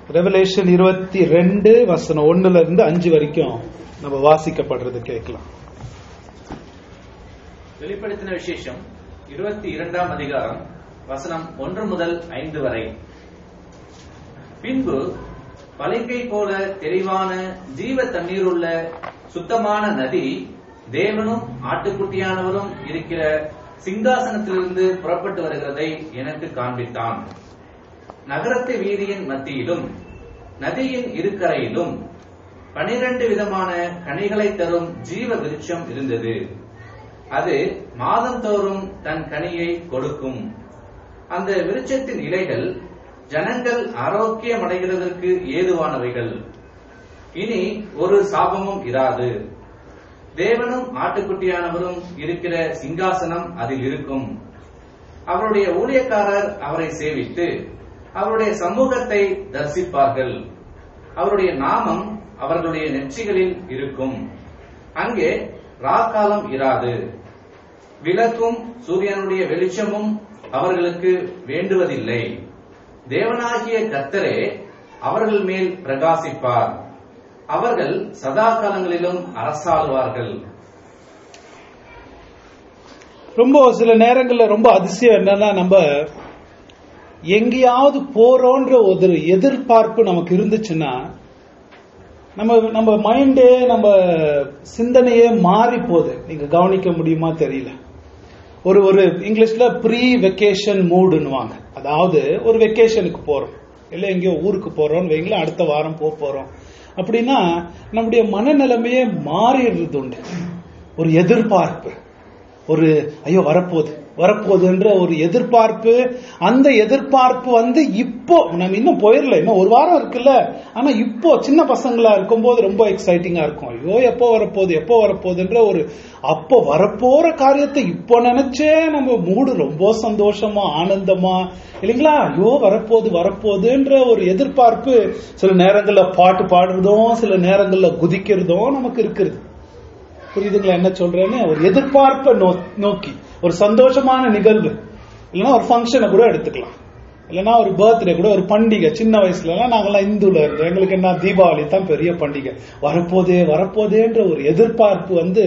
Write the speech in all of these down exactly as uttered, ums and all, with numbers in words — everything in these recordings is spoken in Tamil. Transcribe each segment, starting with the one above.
ரெவலேஷன் இருபத்தி ரெண்டு வசனம் ஒண்ணுல இருந்து அஞ்சு வரைக்கும் நம்ம வாசிக்கப்படுறது கேட்கலாம். வெளிப்படுத்தின விசேஷம் இருபத்தி இரண்டாம் அதிகாரம் வசனம் ஒன்று முதல் ஐந்து வரை. பின்பு பளிங்கை போல தெளிவான ஜீவ தண்ணீருள்ள சுத்தமான நதி தேவனும் ஆட்டுக்குட்டியானவரும் இருக்கிற சிங்காசனத்திலிருந்து புறப்பட்டு வருகிறதை எனக்கு காண்பித்தான். நகரத்து வீதியின் மத்தியிலும் நதியின் இருக்கரையிலும் பனிரண்டு விதமான கனிகளை தரும் ஜீவ விருட்சம் இருந்தது. அது மாதந்தோறும் தன் கனியை கொடுக்கும். அந்த விருட்சத்தின் இலைகள் ஜனங்கள் ஆரோக்கியம் அடைகிறதற்கு ஏதுவானவைகள். இனி ஒரு சாபமும் இராது. தேவனும் ஆட்டுக்குட்டியானவரும் இருக்கிற சிங்காசனம் அதில் இருக்கும். அவருடைய ஊழியக்காரர் அவரை சேவித்து அவருடைய சமூகத்தை தரிசிப்பார்கள். அவருடைய நாமம் அவர்களுடைய நெற்றிகளில் இருக்கும். அங்கே ராக்காலம் இராது. விளக்கும் சூரியனுடைய வெளிச்சமும் அவர்களுக்கு வேண்டுவதில்லை. தேவனாகிய கர்த்தரே அவர்கள் மேல் பிரகாசிப்பார். அவர்கள் சதா காலங்களிலும் அரசாளுவார்கள். ரொம்ப சில நேரங்கள்ல ரொம்ப அதிசயம் என்னன்னா, நம்ம எங்கேயாவது போறோன்ற ஒரு எதிர்பார்ப்பு நமக்கு இருந்துச்சுன்னா நம்ம நம்ம மைண்டே நம்ம சிந்தனையே மாறி போகுது. நீங்க கவனிக்க முடியுமா தெரியல. ஒரு ஒரு இங்கிலீஷ்ல ப்ரீ வெக்கேஷன் மூடுன்னுவாங்க. அதாவது ஒரு வெக்கேஷனுக்கு போறோம், இல்ல எங்கேயோ ஊருக்கு போறோம்னு வைங்களேன், அடுத்த வாரம் போக போறோம் அப்படின்னா நம்முடைய மனநிலைமையே மாறிடுறது உண்டு. ஒரு எதிர்பார்ப்பு, ஒரு ஐயோ வரப்போகுது வரப்போகுதுன்ற ஒரு எதிர்பார்ப்பு. அந்த எதிர்பார்ப்பு வந்து இப்போ நம்ம இன்னும் போயிடல, இன்னும் ஒரு வாரம் இருக்குல்ல, ஆனா இப்போ சின்ன பசங்களா இருக்கும்போது ரொம்ப எக்ஸைட்டிங்கா இருக்கும். ஐயோ எப்போ வரப்போகுது எப்போ வரப்போகுதுன்ற ஒரு அப்போ வரப்போற காரியத்தை இப்போ நினைச்சே நம்ம மூடு ரொம்ப சந்தோஷமா ஆனந்தமா இல்லைங்களா. ஐயோ வரப்போகுது வரப்போகுதுன்ற ஒரு எதிர்பார்ப்பு. சில நேரங்கள்ல பாட்டு பாடுறதும் சில நேரங்கள்ல குதிக்கிறதும் நமக்கு இருக்குது. புரியுதுங்களா என்ன சொல்றேன்னு? ஒரு எதிர்பார்ப்பை நோக்கி ஒரு சந்தோஷமான நிகழ்வு, இல்லைன்னா ஒரு ஃபங்க்ஷனை கூட எடுத்துக்கலாம், இல்லைன்னா ஒரு பர்த்டே கூட, ஒரு பண்டிகை. சின்ன வயசுல எல்லாம் நாங்கெல்லாம் இந்துல இருந்தோம், எங்களுக்கு என்ன தீபாவளி தான் பெரிய பண்டிகை. வரப்போதே வரப்போதேன்ற ஒரு எதிர்பார்ப்பு வந்து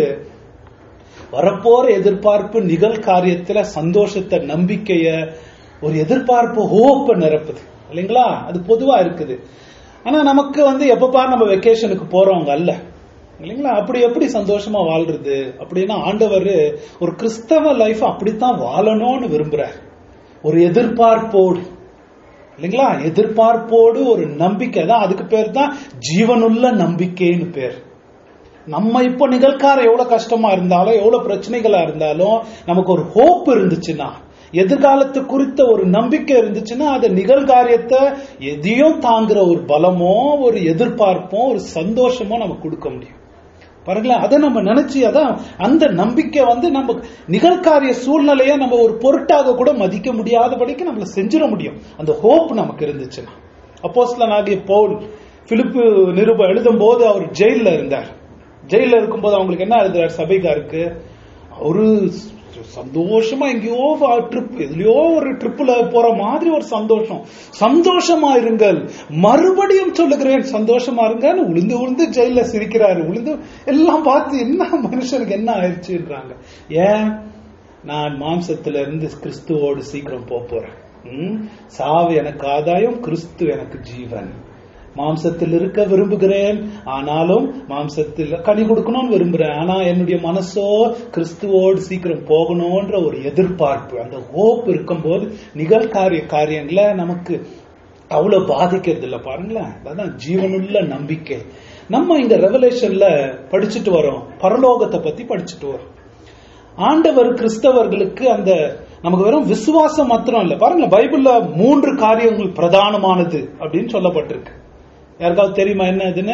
வரப்போற எதிர்பார்ப்பு நிகழ்காரியத்துல சந்தோஷத்தை நம்பிக்கைய ஒரு எதிர்பார்ப்பு ஹோப்பை நிரப்புது இல்லைங்களா. அது பொதுவா இருக்குது. ஆனா நமக்கு வந்து எப்ப பாரு நம்ம வெக்கேஷனுக்கு போறவங்க அல்ல இல்லைங்களா. அப்படி எப்படி சந்தோஷமா வாழ்றது அப்படின்னா ஆண்டவர் ஒரு கிறிஸ்தவ லைஃப் அப்படித்தான் வாழணும்னு விரும்புறார். ஒரு எதிர்பார்ப்போடு இல்லைங்களா, எதிர்பார்ப்போடு ஒரு நம்பிக்கை தான். அதுக்கு பேர் தான் ஜீவனுள்ள நம்பிக்கைன்னு பேர். நம்ம இப்போ நிகழ்காலம் எவ்வளவு கஷ்டமா இருந்தாலும் எவ்வளவு பிரச்சனைகளா இருந்தாலும் நமக்கு ஒரு ஹோப் இருந்துச்சுன்னா, எதிர்காலத்து குறித்த ஒரு நம்பிக்கை இருந்துச்சுன்னா, அது நிகழ்காரியத்தை எதையும் தாங்குற ஒரு பலமோ ஒரு எதிர்பார்ப்போ ஒரு சந்தோஷமோ நமக்கு கொடுக்க முடியும். பாருங்களேன், அதை நம்ம நினைச்சு அதான் அந்த நம்பிக்கை வந்து நம்ம நிகழ்காரிய சூழ்நிலையை நம்ம ஒரு பொருட்டாக கூட மதிக்க முடியாதபடிக்கு நம்மள செஞ்சிட முடியும். அந்த ஹோப் நமக்கு இருந்துச்சுன்னா. அப்போஸ்தலனாகிய பவுல் பிலிப்பு நிருபம் எழுதும் போது அவர் ஜெயில இருந்தார். ஜெயில இருக்கும்போது அவங்களுக்கு என்ன எழுதுறாரு சபைக்காருக்கு? ஒரு சந்தோஷமா எங்கேயோ ட்ரிப், எதுலயோ ஒரு ட்ரிப்ல போற மாதிரி ஒரு சந்தோஷம். சந்தோஷமா இருங்கள், மறுபடியும் சொல்லுகிறேன் சந்தோஷமா இருங்கன்னு உளுந்து உளுந்து ஜெயில சிரிக்கிறாரு. உளுந்து எல்லாம் பார்த்து என்ன மனுஷனுக்கு என்ன ஆயிடுச்சுன்றாங்க. ஏன்? நான் மாம்சத்துல இருந்து கிறிஸ்துவோடு சீக்கிரம் போக போறேன். சாவு எனக்கு ஆதாயம், கிறிஸ்து எனக்கு ஜீவன். மாம்சத்தில் இருக்க விரும்புகிறேன், ஆனாலும் மாம்சத்தில் கனி கொடுக்கணும்னு விரும்புறேன். ஆனா என்னுடைய மனசோ கிறிஸ்துவோடு சீக்கிரம் போகணும்ன்ற ஒரு எதிர்பார்ப்பு, அந்த ஹோப் இருக்கும்போது நிகழ்காரிய காரியங்களை நமக்கு அவ்வளவு பாதிக்கிறது இல்லை. பாருங்களேன், அதான் ஜீவனுள்ள நம்பிக்கை. நம்ம இந்த ரெவலேஷன்ல படிச்சுட்டு வரோம், பரலோகத்தை பத்தி படிச்சுட்டு வரோம். ஆண்டவர் கிறிஸ்தவர்களுக்கு அந்த நமக்கு வெறும் விசுவாசம் மாத்திரம் இல்ல. பாருங்க, பைபிள்ல மூன்று காரியங்கள் பிரதானமானது அப்படின்னு சொல்லப்பட்டிருக்கு. யாருக்காவது தெரியுமா என்ன அதுன்னு?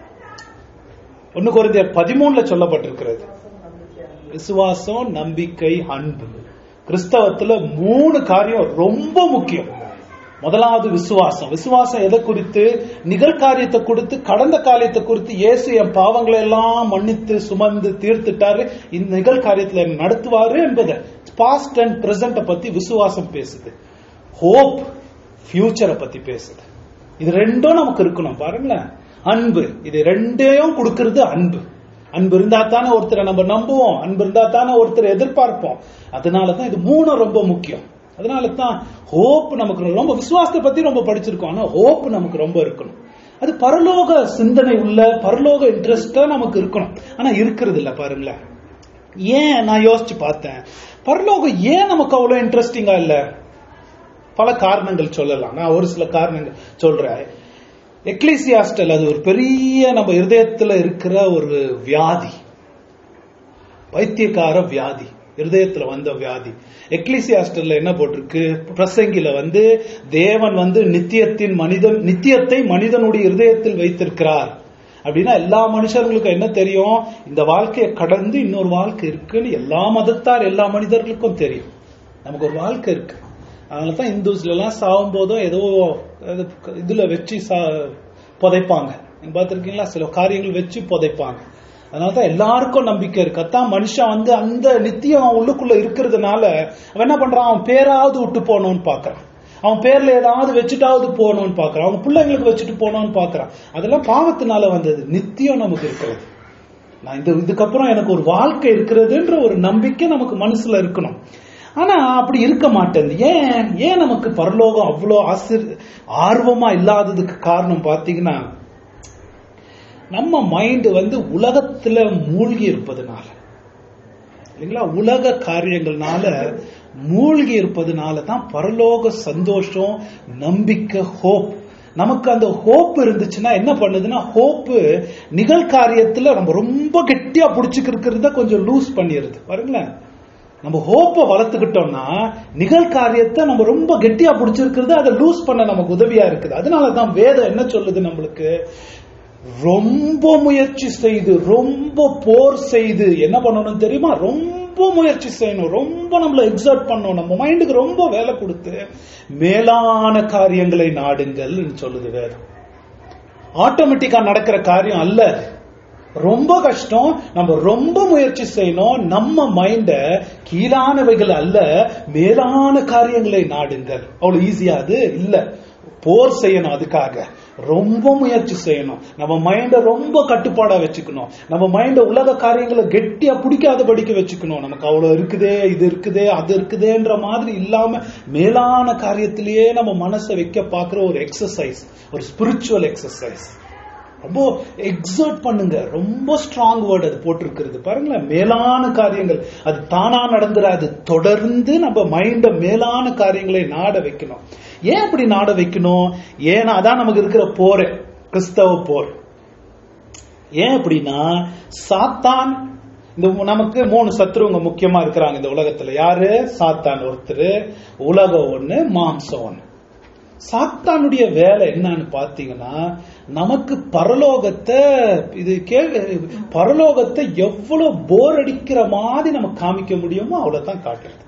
ஒன்னு கொரிந்தியர் பதிமூணுல சொல்லப்பட்டிருக்கிறது. விசுவாசம், நம்பிக்கை, அன்பு. கிறிஸ்தவத்துல மூணு காரியம் ரொம்ப முக்கியம். முதலாவது விசுவாசம். விசுவாசம் எதை குறித்து? நிகழ்காரியத்தை குறித்து, கடந்த காரியத்தை குறித்து. இயேசு என் பாவங்களை எல்லாம் மன்னித்து சுமந்து தீர்த்துட்டாரு, இந்த நிகழ்காரியத்துல நடத்துவாரு என்பதை பாஸ்ட் அண்ட் பிரசன்ட பத்தி விசுவாசம் பேசுது. ஹோப் ஃபியூச்சரை பத்தி பேசுது. இது ரெண்டும் நமக்கு இருக்கணும். பாருங்களேன், அன்பு, இது ரெண்டையும் கொடுக்கிறது அன்பு. அன்பு இருந்தா தானே ஒருத்தரை நம்ம நம்புவோம், அன்பு இருந்தா தானே ஒருத்தரை எதிர்பார்ப்போம். அதனாலதான் இது மூணும் ரொம்ப முக்கியம். அதனால தான் ஹோப் நமக்கு ரொம்ப, விசுவாசத்தை பத்தி ரொம்ப படிச்சிருக்கோம், ஆனா ஹோப் நமக்கு ரொம்ப இருக்கணும். அது பரலோக சிந்தனை உள்ள, பரலோக இன்ட்ரெஸ்டா நமக்கு இருக்கணும். ஆனா இருக்கிறது இல்ல. பாருங்களேன், ஏன் நான் யோசிச்சு பார்த்தேன், பரலோகம் ஏன் நமக்கு அவ்வளவு இன்ட்ரெஸ்டிங்கா இல்ல? பல காரணங்கள் சொல்லலாம். நான் ஒரு சில காரணங்கள் சொல்றேன். எக்லீசியாஸ்டல், அது ஒரு பெரிய நம்ம இருதயத்துல இருக்கிற ஒரு வியாதி, பைத்தியக்கார வியாதி, இருதயத்துல வந்த வியாதி. எக்லீசியாஸ்டல்ல என்ன போட்டிருக்கு, பிரசங்கில வந்து தேவன் வந்து நித்தியத்தின் மனிதன் நித்தியத்தை மனிதனுடைய இருதயத்தில் வைத்திருக்கிறார் அப்படின்னா எல்லா மனுஷர்களுக்கும் என்ன தெரியும், இந்த வாழ்க்கையை கடந்து இன்னொரு வாழ்க்கை இருக்குன்னு எல்லா மதத்தார் எல்லா மனிதர்களுக்கும் தெரியும். நமக்கு ஒரு வாழ்க்கை இருக்கு. அதனாலதான் இந்துஸ்ல எல்லாம் சாகும் போதும் ஏதோ இதுல வச்சு புதைப்பாங்க. நீங்க பாத்திருக்கீங்களா, சில காரியங்கள் வச்சு புதைப்பாங்க. அதனாலதான் எல்லாருக்கும் நம்பிக்கை இருக்கு. அதான் மனுஷன் வந்து அந்த நித்தியம் உள்ளுக்குள்ள இருக்கிறதுனால அவன் என்ன பண்றான், அவன் பேராவது விட்டு போனோம்னு பாக்குறான், அவன் பேர்ல ஏதாவது வச்சுட்டாவது போகணும்னு பாக்குறான், அவங்க பிள்ளைங்களுக்கு வச்சுட்டு போனோம்னு பாக்குறான். அதெல்லாம் பாவத்தினால வந்தது. நித்தியம் நமக்கு இருக்கிறது. நான் இந்த இதுக்கப்புறம் எனக்கு ஒரு வாழ்க்கை இருக்கிறதுன்ற ஒரு நம்பிக்கை நமக்கு மனசுல இருக்கணும். ஆனா அப்படி இருக்க மாட்டேன். ஏன் ஏன் நமக்கு பரலோகம் அவ்வளோ ஆசிர் ஆர்வமா இல்லாததுக்கு காரணம் பாத்தீங்கன்னா, நம்ம மைண்ட் வந்து உலகத்துல மூழ்கி இருப்பதுனால, இல்லைங்களா, உலக காரியங்கள்னால மூழ்கி இருப்பதுனால தான் பரலோக சந்தோஷம், நம்பிக்கை, ஹோப். நமக்கு அந்த ஹோப் இருந்துச்சுன்னா என்ன பண்ணுதுன்னா, ஹோப் நிகழ்காரியத்துல நம்ம ரொம்ப கெட்டியா புடிச்சுக்கிறத கொஞ்சம் லூஸ் பண்ணிடுது. பாருங்களேன், நம்ம ஹோப்பை வளர்த்துக்கிட்டோம்னா நிகழ்காரியத்தை நம்ம ரொம்ப கெட்டியா புடிச்சிருக்கிறது அதை லூஸ் பண்ண நமக்கு உதவியா இருக்குது. அதனாலதான் வேதம் என்ன சொல்லுது, நம்மளுக்கு ரொம்ப முயற்சி செய்து, ரொம்ப போர் செய்து என்ன பண்ணணும் தெரியுமா, ரொம்ப முயற்சி செய்யணும், ரொம்ப நம்மள எக்ஸர்ட் பண்ணணும், நம்ம மைண்டுக்கு ரொம்ப வேலை கொடுத்து மேலான காரியங்களை நாடுங்கள் சொல்லுது வேதம். ஆட்டோமேட்டிக்கா நடக்கிற காரியம் அல்ல, ரொம்ப கஷ்டம். நம்ம ரொம்ப முயற்சி செய்யணும். நம்ம மைண்ட கீழானவைகள் அல்ல, மேலான காரியங்களை நாடுங்கள். அவ்வளவு ஈஸியா அது இல்ல. போர் செய்யணும், அதுக்காக ரொம்ப முயற்சி செய்யணும். நம்ம மைண்ட ரொம்ப கட்டுப்பாடா வச்சுக்கணும். நம்ம மைண்ட உலக காரியங்களை கெட்டியா பிடிக்காத படிக்க வச்சுக்கணும். நமக்கு அவ்வளவு இருக்குதே, இது இருக்குதே, அது இருக்குதேன்ற மாதிரி இல்லாம மேலான காரியத்திலேயே நம்ம மனசை வைக்க பாக்குற ஒரு எக்ஸசைஸ், ஒரு ஸ்பிரிச்சுவல் எக்ஸசைஸ். ரொம்ப எக்ஸர்ட் பண்ணுங்க. ரொம்ப ஸ்ட்ராங் வேர்ட் அது போட்டிருக்கிறது. பாருங்களேன், மேலான காரியங்கள் அது தானா நடந்துராது. தொடர்ந்து நம்ம மைண்ட மேலான காரியங்களை நாட வைக்கணும். ஏன் அப்படி நாட வைக்கணும்? ஏன்னா அதான் நமக்கு இருக்கிற போர், கிறிஸ்தவ போர். ஏன் அப்படின்னா, சாத்தான், இந்த நமக்கு மூணு சத்துருவங்க முக்கியமா இருக்கிறாங்க இந்த உலகத்துல. யாரு? சாத்தான் ஒருத்தர், உலகம் ஒண்ணு, மாம்சம் ஒண்ணு. சாத்தானுடைய வேலை என்னன்னு பாத்தீங்கன்னா, நமக்கு பரலோகத்தை இது கே பரலோகத்தை எவ்வளவு போர் அடிக்கிற மாதிரி நமக்கு காமிக்க முடியுமோ அவ்வளவுதான் காட்டுறது.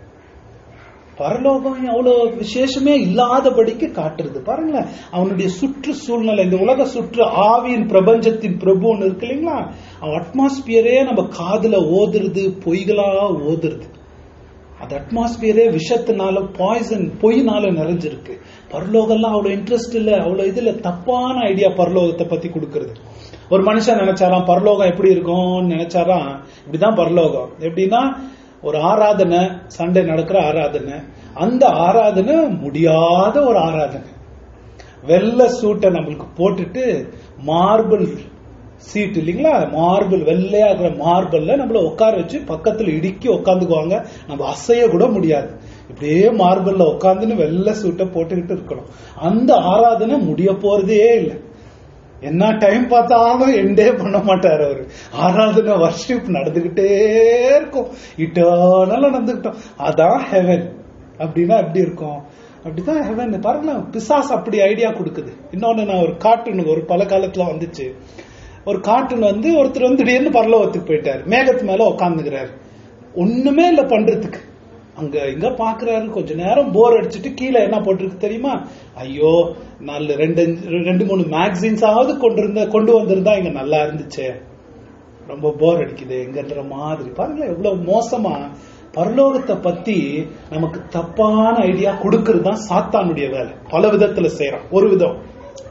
பரலோகம் அவ்வளவு விசேஷமே இல்லாதபடிக்கு காட்டுறது. பாருங்களேன், அவனுடைய சுற்று சூழ்நிலை, இந்த உலக சுற்று ஆவியின் பிரபஞ்சத்தின் பிரபுன்னு இருக்கு இல்லைங்களா, அவன் அட்மாஸ்பியரே நம்ம காதுல ஓதுறது, பொய்களா ஓதுறது. அது அட்மாஸ்பியரே விஷத்தினால, பாய்சன், பொய்னால நிறைஞ்சிருக்கு. பரலோகம்லாம் அவ்வளவு இன்ட்ரெஸ்ட் இல்ல, அவ்வளவு இதுல தப்பான ஐடியா பரலோகத்தை பத்தி கொடுக்கறது. ஒரு மனுஷன் நினைச்சாராம் பரலோகம் எப்படி இருக்கும்னு நினைச்சாராம், இப்படிதான் பரலோகம். எப்படின்னா, ஒரு ஆராதனை, சண்டே நடக்கிற ஆராதனை, அந்த ஆராதனை முடியாத ஒரு ஆராதனை. வெள்ளை சூட்டை நம்மளுக்கு போட்டுட்டு மார்பிள் சீட் இல்லைங்களா, மார்பிள் வெள்ளையா இருக்கிற மார்பிள்ல நம்மள உட்கார வச்சு பக்கத்துல இடுக்கி உட்காந்துக்குவாங்க. நம்ம அசைய கூட முடியாது, இப்படியே மார்பிள்ல உட்காந்துன்னு வெள்ளை சூட்டை போட்டுக்கிட்டு இருக்கணும். அந்த ஆராதனை முடிய போறதே இல்லை. என்ன டைம் பார்த்தாலும் எண்டே பண்ண மாட்டாரு அவரு. ஆராதனை வர்ஷிப் நடந்துகிட்டே இருக்கும், இட்டர்னலா நடந்துகிட்டோம். அதான் ஹெவன். அப்படின்னா எப்படி இருக்கும்? அப்படிதான் ஹெவன். பாருங்க, பிசாஸ் அப்படி ஐடியா கொடுக்குது. இன்னொன்னு, நான் ஒரு கார்ட்டூன் ஒரு பல காலத்துல வந்துச்சு. ஒரு கார்ட்டூன் வந்து ஒருத்தர் வந்து திடீர்னு பரலோகத்துக்கு போயிட்டாரு, மேகத்து மேல உட்காந்துக்கிறாரு, ஒண்ணுமே இல்ல பண்றதுக்கு. அங்க இங்க பாக்குறாரு, கொஞ்ச நேரம் போர் அடிச்சுட்டு கீழே என்ன போட்டிருக்கு தெரியுமா, ஐயோ நல்ல ரெண்டு ரெண்டு மூணு மேகசின்ஸ் ஆவது கொண்டு இருந்த கொண்டு வந்திருந்தா இங்க நல்லா இருந்துச்சு, ரொம்ப போர் அடிக்குது எங்கன்ற மாதிரி. பாருங்களேன் எவ்வளவு மோசமா பரலோகத்தை பத்தி நமக்கு தப்பான ஐடியா கொடுக்கறது தான் சாத்தானுடைய வேலை. பல விதத்துல செய்யறான். ஒரு விதம்,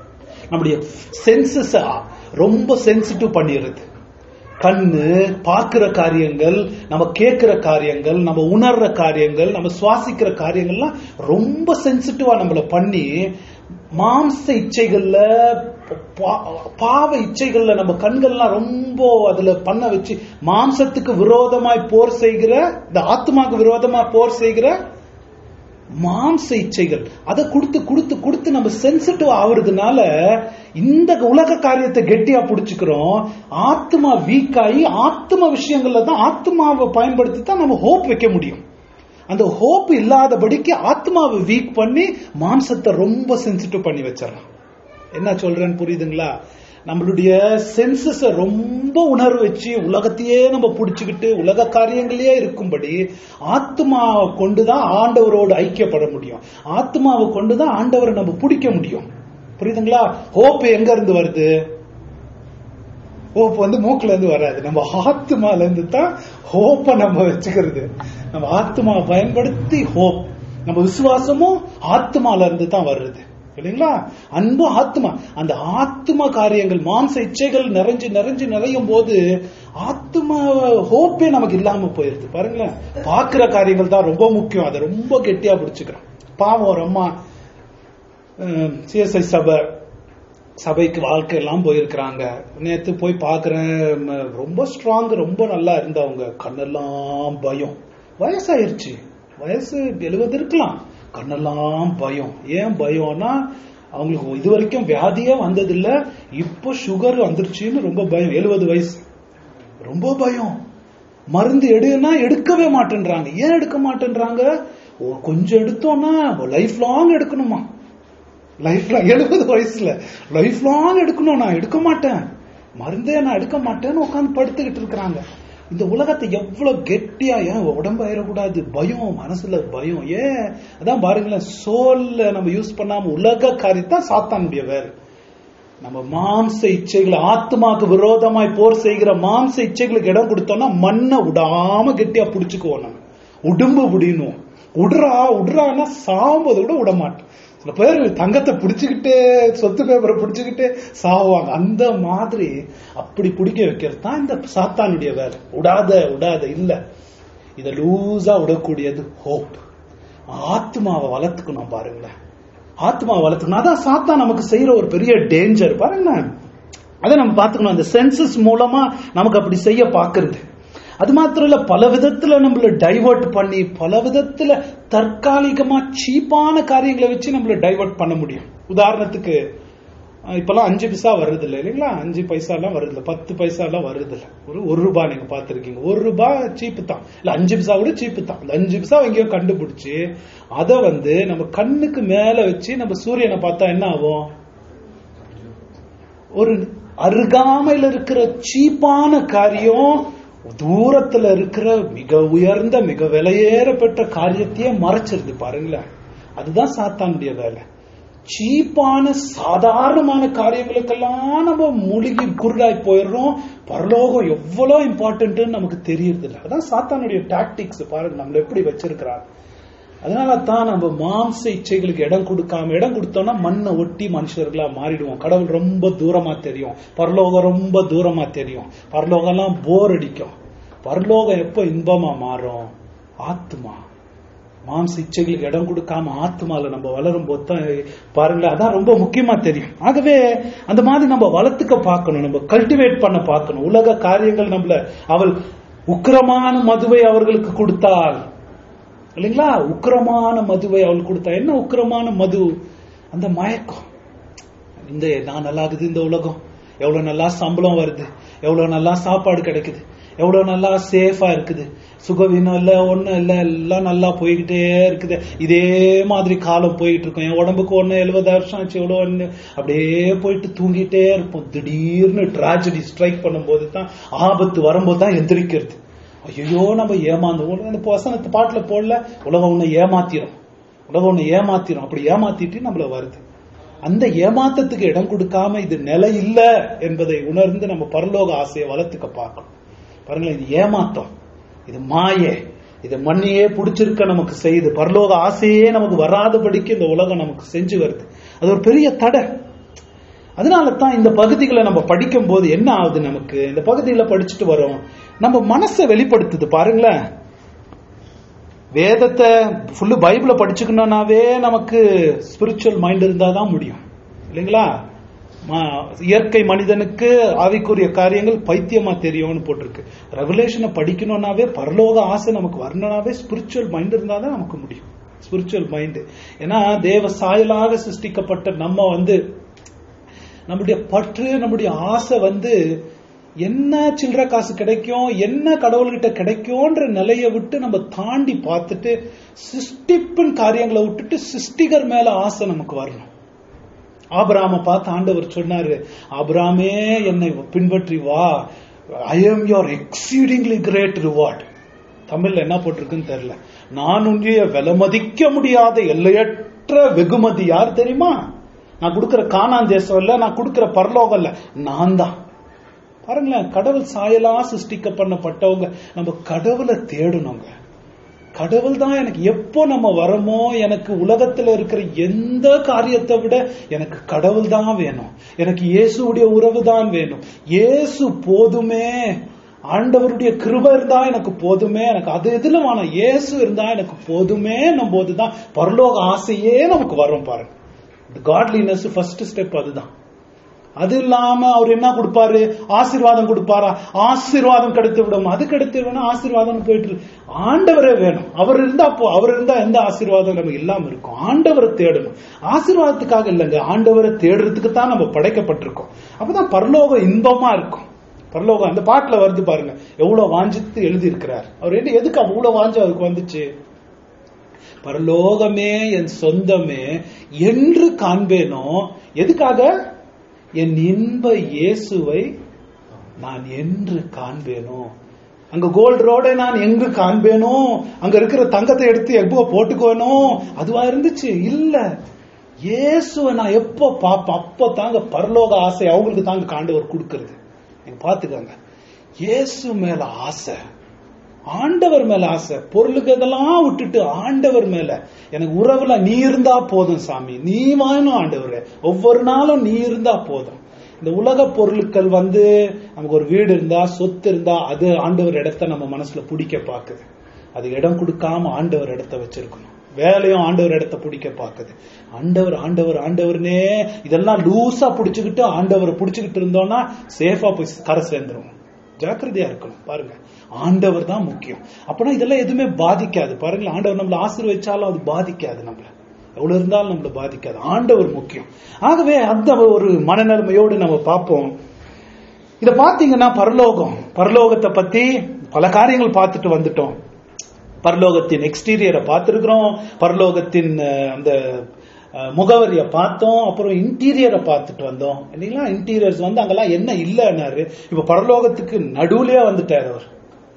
நம்முடைய சென்சஸ் ரொம்ப சென்சிட்டிவ் பண்ணிடுறது. கண்ணு பார்க்கிற காரியங்கள், நம்ம கேட்கிற காரியங்கள், நம்ம உணர்ற காரியங்கள், நம்ம சுவாசிக்கிற காரியங்கள்லாம் ரொம்ப சென்சிட்டிவா நம்மள பண்ணி மாம்ச இச்சைகள்ல, பாவ இச்சைகள்ல நம்ம கண்கள்லாம் ரொம்ப அதுல பண்ண வச்சு மாம்சத்துக்கு விரோதமாய் போர் செய்கிற, இந்த ஆத்மாக்கு விரோதமா போர் செய்கிற மாம்ச இச்சைகள் அதை கொடுத்து கொடுத்து கொடுத்து நம்ம சென்சிட்டிவ் ஆகுறதுனால இந்த உலக காரியத்தை கெட்டியா புடிச்சுக்கிறோம். ஆத்மா வீக் ஆகி ஆத்ம விஷயங்கள்ல தான் ஆத்மாவை பயன்படுத்தி தான் நம்ம ஹோப் வைக்க முடியும். அந்த ஹோப் இல்லாதபடிக்கு ஆத்மாவை வீக் பண்ணி மாம்சத்தை ரொம்ப சென்சிட்டிவ் பண்ணி வச்சிடலாம். என்ன சொல்றேன்னு புரியுதுங்களா? நம்மளுடைய சென்சஸ ரொம்ப உணர்வு வச்சு உலகத்தையே நம்ம புடிச்சுக்கிட்டு உலக காரியங்களே இருக்கும்படி ஆத்மாவை கொண்டுதான் ஆண்டவரோடு ஐக்கியப்பட முடியும். ஆத்மாவை கொண்டுதான் ஆண்டவரை நம்ம பிடிக்க முடியும். புரியுதுங்களா? ஹோப் எங்க இருந்து வருது? ஹோப் வந்து மூக்குல இருந்து வராது, நம்ம ஆத்மால இருந்து தான் ஹோப்ப நம்ம வச்சுக்கிறது. நம்ம ஆத்மாவை பயன்படுத்தி ஹோப், நம்ம விசுவாசமும் ஆத்மால இருந்து தான் வருது இல்லைங்களா? அன்பு ஆத்மா, அந்த ஆத்மா காரியங்கள் மாம்ச இச்சைகள் நிறைஞ்சு நிறைஞ்சு நிறையும் போது ஆத்மா ஹோப்பே நமக்கு இல்லாம போயிருது. பாருங்களேன், பாக்குற காரியங்கள் தான் ரொம்ப முக்கியம், அதை ரொம்ப கெட்டியா பிடிச்சுக்கிறோம். பாவம் ஒரு அம்மா சிஎஸ்ஐ சபை சபைக்கு வாழ்க்கை எல்லாம் போயிருக்கிறாங்க. நேத்து போய் பாக்குறேன், ரொம்ப ஸ்ட்ராங், ரொம்ப நல்லா இருந்தவங்க. கண்ணெல்லாம் பயம், வயசாயிருச்சு, வயசு எழுபது இருக்கலாம், கண்ணெல்லாம் பயம். ஏன் பயம்னா அவங்களுக்கு இது வரைக்கும் வியாதியே வந்ததில்ல, இப்போ சுகர் வந்துருச்சுன்னு ரொம்ப பயம். எழுபது வயசு, ரொம்ப பயம். மருந்து எடுனா எடுக்கவே மாட்டேன்றாங்க. ஏன் எடுக்க மாட்டேன்றாங்க? கொஞ்சம் எடுத்தோம்னா லைஃப் லாங் எடுக்கணுமா, லைஃப் லாங், எழுபது வயசுல லைஃப் லாங் எடுக்கணும், நான் எடுக்க மாட்டேன், மருந்தே நான் எடுக்க மாட்டேன்னு உட்காந்து படுத்துக்கிட்டு இருக்கிறாங்க. இந்த உலகத்தை எவ்வளவு கெட்டியா, ஏன் உடம்பு ஆயிடக்கூடாது, பயம், மனசுல பயம். ஏன் அதான் பாருங்களேன், சோல்ல நம்ம யூஸ் பண்ணாம உலக காரியத்தான் சாத்தானுடைய வேறு. நம்ம மாம்ச இச்சைகளை, ஆத்மாக்கு விரோதமாய் போர் செய்கிற மாம்ச இச்சைகளுக்கு இடம் கொடுத்தோம்னா மண்ணை விடாம கெட்டியா புடிச்சுக்குவோம். நம்ம உடம்பு புடினும், உடுறா உடுறான்னா சாம்போது கூட விட மாட்டோம். சில பேர் தங்கத்தை பிடிச்சுக்கிட்டு, சொத்து பேப்பரை பிடிச்சுக்கிட்டு சாவாங்க. அந்த மாதிரி அப்படி பிடிக்க வைக்கிறது தான் இந்த சாத்தானுடைய வேலை. விடாத விடாத இல்ல, இத லூஸா விடக்கூடியது ஹோப். ஆத்மாவை வளர்த்துக்கணும். பாருங்களேன், ஆத்மாவை வளர்த்துக்கணும். அதான் சாத்தான் நமக்கு செய்யற ஒரு பெரிய டேஞ்சர். பாருங்களேன், அதை நம்ம பார்த்துக்கணும். அந்த சென்சஸ் மூலமா நமக்கு அப்படி செய்ய பாக்குறது. அது மாத்திரம் இல்ல, பல விதத்துல நம்மள டைவர்ட் பண்ணி, பல விதத்துல தற்காலிகமா சீப்பான காரியங்களை வச்சு நம்மள டைவர்ட் பண்ண முடியும். உதாரணத்துக்கு இப்பெல்லாம் அஞ்சு பைசா வருது இல்லை இல்லைங்களா? அஞ்சு பைசா எல்லாம் வருது இல்லை, பத்து பைசா எல்லாம் வருது இல்லை. ஒரு ஒரு ரூபாய் நீங்க பாத்திருக்கீங்க, ஒரு ரூபாய் சீப்பு தான், இல்ல அஞ்சு பைசா கூட சீப்பு தான். இந்த அஞ்சு பைசா எங்கேயோ கண்டுபிடிச்சு அதை வந்து நம்ம கண்ணுக்கு மேல வச்சு நம்ம சூரியனை பார்த்தா என்ன ஆகும்? ஒரு அருகாமையில் இருக்கிற சீப்பான காரியம் தூரத்துல இருக்கிற மிக உயர்ந்த மிக விலையேற பெற்ற காரியத்தையே மறைச்சிருது. பாருங்களேன், அதுதான் சாத்தானுடைய வேலை. சீப்பான சாதாரணமான காரியங்களுக்கெல்லாம் நம்ம மூழ்கி குருடாய் போயிடுறோம். பரலோகம் எவ்வளவு இம்பார்ட்டன்ட் நமக்கு தெரியறது இல்லை. அதான் சாத்தானுடைய டாக்டிக்ஸ். பாருங்க நம்மள எப்படி வச்சிருக்கிறாங்க. அதனால தான் நம்ம மாம்ச இச்சைகளுக்கு இடம் கொடுக்காம, இடம் கொடுத்தோம்னா மண்ணை ஒட்டி மனுஷர்களா மாறிடுவோம். கடவுள் ரொம்ப தூரமா தெரியும், பரலோகம் ரொம்ப தூரமா தெரியும். பரலோகம் எல்லாம் போர் அடிக்கும். பரலோகம் எப்ப இன்பமா மாறும்? ஆத்மா. மாம்ச இச்சைகளுக்கு இடம் கொடுக்காம ஆத்மால நம்ம வளரும் போது தான் பாருங்களேன், அதான் ரொம்ப முக்கியமா தெரியும். ஆகவே அந்த மாதிரி நம்ம வளர்த்துக்க பார்க்கணும், நம்ம கல்டிவேட் பண்ண பார்க்கணும். உலக காரியங்கள் நம்மள, அவள் உக்கிரமான மதுவை அவர்களுக்கு கொடுத்தாள் இல்லைங்களா? உக்கிரமான மதுவை அவள் கொடுத்தா. என்ன உக்கிரமான மது? அந்த மயக்கம். இந்த நான் நல்லா இருக்குது, இந்த உலகம் எவ்வளவு நல்லா சம்பளம் வருது, எவ்வளவு நல்லா சாப்பாடு கிடைக்குது, எவ்வளவு நல்லா சேஃபா இருக்குது, சுகவீனம் இல்ல, ஒண்ணும் இல்ல, எல்லாம் நல்லா போய்கிட்டே இருக்குது. இதே மாதிரி காலம் போயிட்டு இருக்கும். என் உடம்புக்கு ஒண்ணு எழுபது வருஷம் ஆச்சு, எவ்வளவு ஒண்ணு அப்படியே போயிட்டு தூங்கிட்டே இருப்போம். திடீர்னு டிராஜடி ஸ்ட்ரைக் பண்ணும் போது தான், ஆபத்து வரும்போது தான் எந்திரிக்கிறது. ஐயோ நம்ம ஏமாந்தோம். அந்த வசனத்து பாட்டுல போடல, உலகம் ஒண்ணு ஏமாத்திரும், உலகம் ஒண்ணு ஏமாத்திரும். அப்படி ஏமாத்திட்டு நம்மள வருது. அந்த ஏமாத்தத்துக்கு இடம் கொடுக்காம இது நிலை இல்ல என்பதை உணர்ந்து நம்ம பரலோக ஆசையை வளர்த்துக்க பார்க்கணும். பாருங்களேன், இது ஏமாத்தம், இது மாயே, இது மண்ணையே பிடிச்சிருக்க நமக்கு செய்யுது. பரலோக ஆசையே நமக்கு வராதபடிக்கு இந்த உலகம் நமக்கு செஞ்சு வருது. அது ஒரு பெரிய தடை. அதனால தான் இந்த பகுதிகளை நம்ம படிக்கும் போது என்ன ஆகுது, நமக்கு இந்த பகுதிகளை படிச்சுட்டு வரோம், நம்ம மனசை வெளிப்படுத்துது பாருங்களேன். வேதத்தை ஃபுல்லு பைபிளை படிச்சுக்கணும்னாவே நமக்கு ஸ்பிரிச்சுவல் மைண்ட் இருந்தாதான் முடியும் இல்லைங்களா? இயற்கை மனிதனுக்கு ஆவிக்குரிய காரியங்கள் பைத்தியமா தெரியும்னு போட்டிருக்கு. ரெவலேஷனை படிக்கணும்னாவே, பரலோக ஆசை நமக்கு வரணும்னாவே ஸ்பிரிச்சுவல் மைண்ட் இருந்தாதான் நமக்கு முடியும். Spiritual mind. ஏன்னா தேவ சாயலாக சிருஷ்டிக்கப்பட்ட நம்ம வந்து நம்முடைய பற்று, நம்முடைய ஆசை வந்து என்ன சில்லற காசு கிடைக்கும், என்ன கடவுள்கிட்ட கிடைக்கும்ன்ற நிலையை விட்டு நம்ம தாண்டி பார்த்துட்டு சிருஷ்டிப்பின் காரியங்களை விட்டுட்டு சிருஷ்டிகர் மேல ஆசை நமக்கு வரணும். ஆபிரகாமை பார்த்து ஆண்டவர் சொன்னாரு, ஆபிரகாமே என்னை பின்பற்றி வா, I am your exceedingly great reward. தமிழ்ல என்ன போட்டிருக்குன்னு தெரியல. நான் உன்னைய விலை மதிக்க முடியாத எல்லையற்ற வெகுமதி யார் தெரியுமா? நான் கொடுக்கிற கானான் தேசம் இல்ல, நான் கொடுக்கிற பரலோகம் இல்ல, நான் தான். பாருங்களேன், கடவுள் சாயலா சிருஷ்டிக்க பண்ணப்பட்டவங்க நம்ம கடவுளை தேடணுங்க. கடவுள் தான் எனக்கு எப்போ நம்ம வரமோ, எனக்கு உலகத்துல இருக்கிற எந்த காரியத்தை விட எனக்கு கடவுள் தான் வேணும். எனக்கு இயேசுடைய உறவு தான் வேணும். இயேசு போதுமே, ஆண்டவருடைய கிருபை இருந்தா எனக்கு போதுமே, எனக்கு அது எதுல வேணும், இயேசு இருந்தா எனக்கு போதுமே போதுதான் பரலோக ஆசையே நமக்கு வரும். பாருங்க, காட்லினஸ் ஃபர்ஸ்ட் ஸ்டெப் அதுதான். அது இல்லாம அவர் என்ன கொடுப்பாரு, ஆசீர்வாதம் கொடுப்பாரா? ஆசீர்வாதம் கிடைத்து விடும். அது கிடைத்து விடும், ஆசீர்வாதம் போயிட்டு ஆண்டவரே வேணும். அவர் இருந்தா அவர் இருந்தா எந்த ஆசீர்வாதம் நம்ம இல்லாம இருக்கும். ஆண்டவரை தேடணும். ஆசீர்வாதத்துக்காக இல்லைங்க, ஆண்டவரை தேடுறதுக்கு தான் நம்ம படைக்கப்பட்டிருக்கோம். அப்பதான் பரலோகம் இன்பமா இருக்கும். பரலோகம் அந்த பாட்டுல வருது பாருங்க, எவ்வளவு வாஞ்சித்து எழுதி இருக்கிறார். அவர் என்ன எதுக்கு அவ்வளவு வாஞ்சி அவருக்கு வந்துச்சு? பரலோகமே என் சொந்தமே என்று காண்பேனோ. எதுக்காக? என் இன்ப இயேசுவை நான் என்று காண்பேனோ. அங்க கோல்டு ரோடை நான் எங்கு காண்பேனோ, அங்க இருக்கிற தங்கத்தை எடுத்து எப்போ போட்டுக்கோனோ அதுவா இருந்துச்சு. இல்ல, இயேசுவை நான் எப்போ பாப்பேன் அப்போ தாங்க பரலோக ஆசை அவங்களுக்கு தாங்க காண்டவர் கொடுக்கிறது. நீங்க பாத்துக்கோங்க, இயேசு மேல ஆசை, ஆண்டவர் மேல ஆசை. பொருளுக்கு இதெல்லாம் விட்டுட்டு ஆண்டவர் மேல எனக்கு உறவுல நீ இருந்தா போதும் சாமி, நீ வாயணும் ஆண்டவரே, ஒவ்வொரு நாளும் நீ இருந்தா போதும். இந்த உலக பொருட்கள் வந்து நமக்கு ஒரு வீடு இருந்தா, சொத்து இருந்தா, அது ஆண்டவர் இடத்த நம்ம மனசுல பிடிக்க பாக்குது. அது இடம் கொடுக்காம ஆண்டவர் இடத்த வச்சிருக்கணும். வேலையும் ஆண்டவர் இடத்த பிடிக்க பாக்குது. ஆண்டவர் ஆண்டவர் ஆண்டவர்னே இதெல்லாம் லூசா பிடிச்சுக்கிட்டு ஆண்டவரை பிடிச்சுக்கிட்டு இருந்தோம்னா சேஃபா போய் கரை சேர்ந்துரும். ஜாக்கிரதையா இருக்கணும். பாருங்க, ஆண்டவர் தான் முக்கியம். அப்பனா இதெல்லாம் எதுவுமே பாதிக்காது. பாருங்க, ஆண்டவர் நம்மள ஆசீர்வதிச்சாலும் அது பாதிக்காது, நம்மள எவ்வளவு இருந்தாலும் நம்மள பாதிக்காது. ஆண்டவர் முக்கியம். ஆகவே அந்த ஒரு மனநிலைமையோடு நம்ம பார்ப்போம். இத பாத்தீங்கன்னா பரலோகம், பரலோகத்தை பத்தி பல காரியங்கள் பார்த்துட்டு வந்துட்டோம். பரலோகத்தின் எக்ஸ்டீரியரை பார்த்திருக்கிறோம், பரலோகத்தின் அந்த முகவரியை பார்த்தோம், அப்புறம் இன்டீரியரை பார்த்துட்டு வந்தோம் இல்லைங்களா? இன்டீரியர்ஸ் வந்து அங்கெல்லாம் என்ன இல்லைன்னாரு. இப்ப பரலோகத்துக்கு நடுவுலயே வந்துட்டாரு அவர்.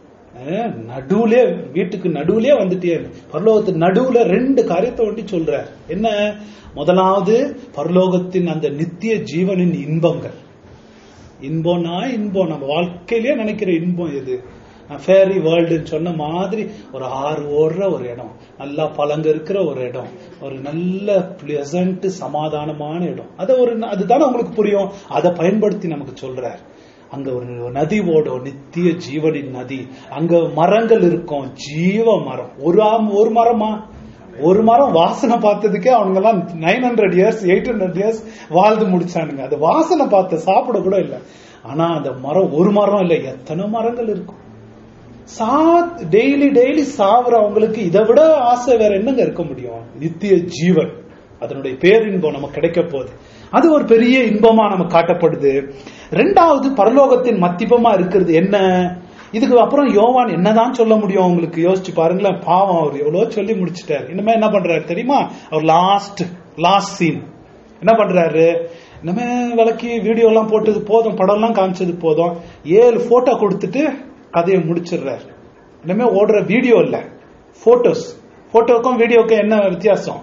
நடுவுலே, வீட்டுக்கு நடுவுலயே வந்துட்டே. பரலோகத்துக்கு நடுவுல ரெண்டு காரியத்தை ஒட்டி சொல்றார். என்ன? முதலாவது பரலோகத்தின் அந்த நித்திய ஜீவனின் இன்பங்கள். இன்பம்னா இன்பம் நம்ம வாழ்க்கையிலேயே நினைக்கிற இன்பம் எது? ஃபேரி வேர்ல்டுன்னு சொன்ன மாதிரி ஒரு ஆறு ஓடுற ஒரு இடம், நல்லா பழங்க இருக்கிற ஒரு இடம், ஒரு நல்ல பிளசன்ட் சமாதானமான இடம். அதை ஒரு அதுதானே உங்களுக்கு புரியும். அதை பயன்படுத்தி நமக்கு சொல்றார். அங்க ஒரு நதி ஓடும், நித்திய ஜீவனின் நதி. அங்க மரங்கள் இருக்கும், ஜீவ மரம். ஒரு ஒரு மரமா? ஒரு மரம் வாசனை பார்த்ததுக்கே அவங்க எல்லாம் nine hundred years eight hundred years வாழ்ந்து முடிச்சானுங்க. அது வாசனை பார்த்த சாப்பிட கூட இல்லை. ஆனா அந்த மரம் ஒரு மரம் இல்லை, எத்தனை மரங்கள் இருக்கும். சா டெய்லி டெய்லி சாவுறவங்களுக்கு இதை விட ஆசை வேற என்னங்க இருக்க முடியும்? நித்திய ஜீவன், அதனுடைய பேரின்பம் நமக்கு கிடைக்க போகுது. அது ஒரு பெரிய இன்பமா நமக்கு காட்டப்படுது. ரெண்டாவது பரலோகத்தின் மத்தியமா இருக்கிறது என்ன? இதுக்கு அப்புறம் யோவான் என்னதான் சொல்ல முடியும் உங்களுக்கு? யோசிச்சு பாருங்களேன். பாவம், அவர் எவ்வளவு சொல்லி முடிச்சுட்டாரு. இனிமே என்ன பண்றாரு தெரியுமா? அவர் லாஸ்ட் லாஸ்ட் சீன் என்ன பண்றாரு? இனிமே விளக்கி வீடியோ எல்லாம் போட்டது போதும், படம் எல்லாம் காமிச்சது போதும், ஏழு போட்டோ கொடுத்துட்டு கதையை முடிச்சிடுறாரு. இனிமே ஓடுற வீடியோ இல்ல, போட்டோஸ். போட்டோக்கும் வீடியோக்கும் என்ன வித்தியாசம்?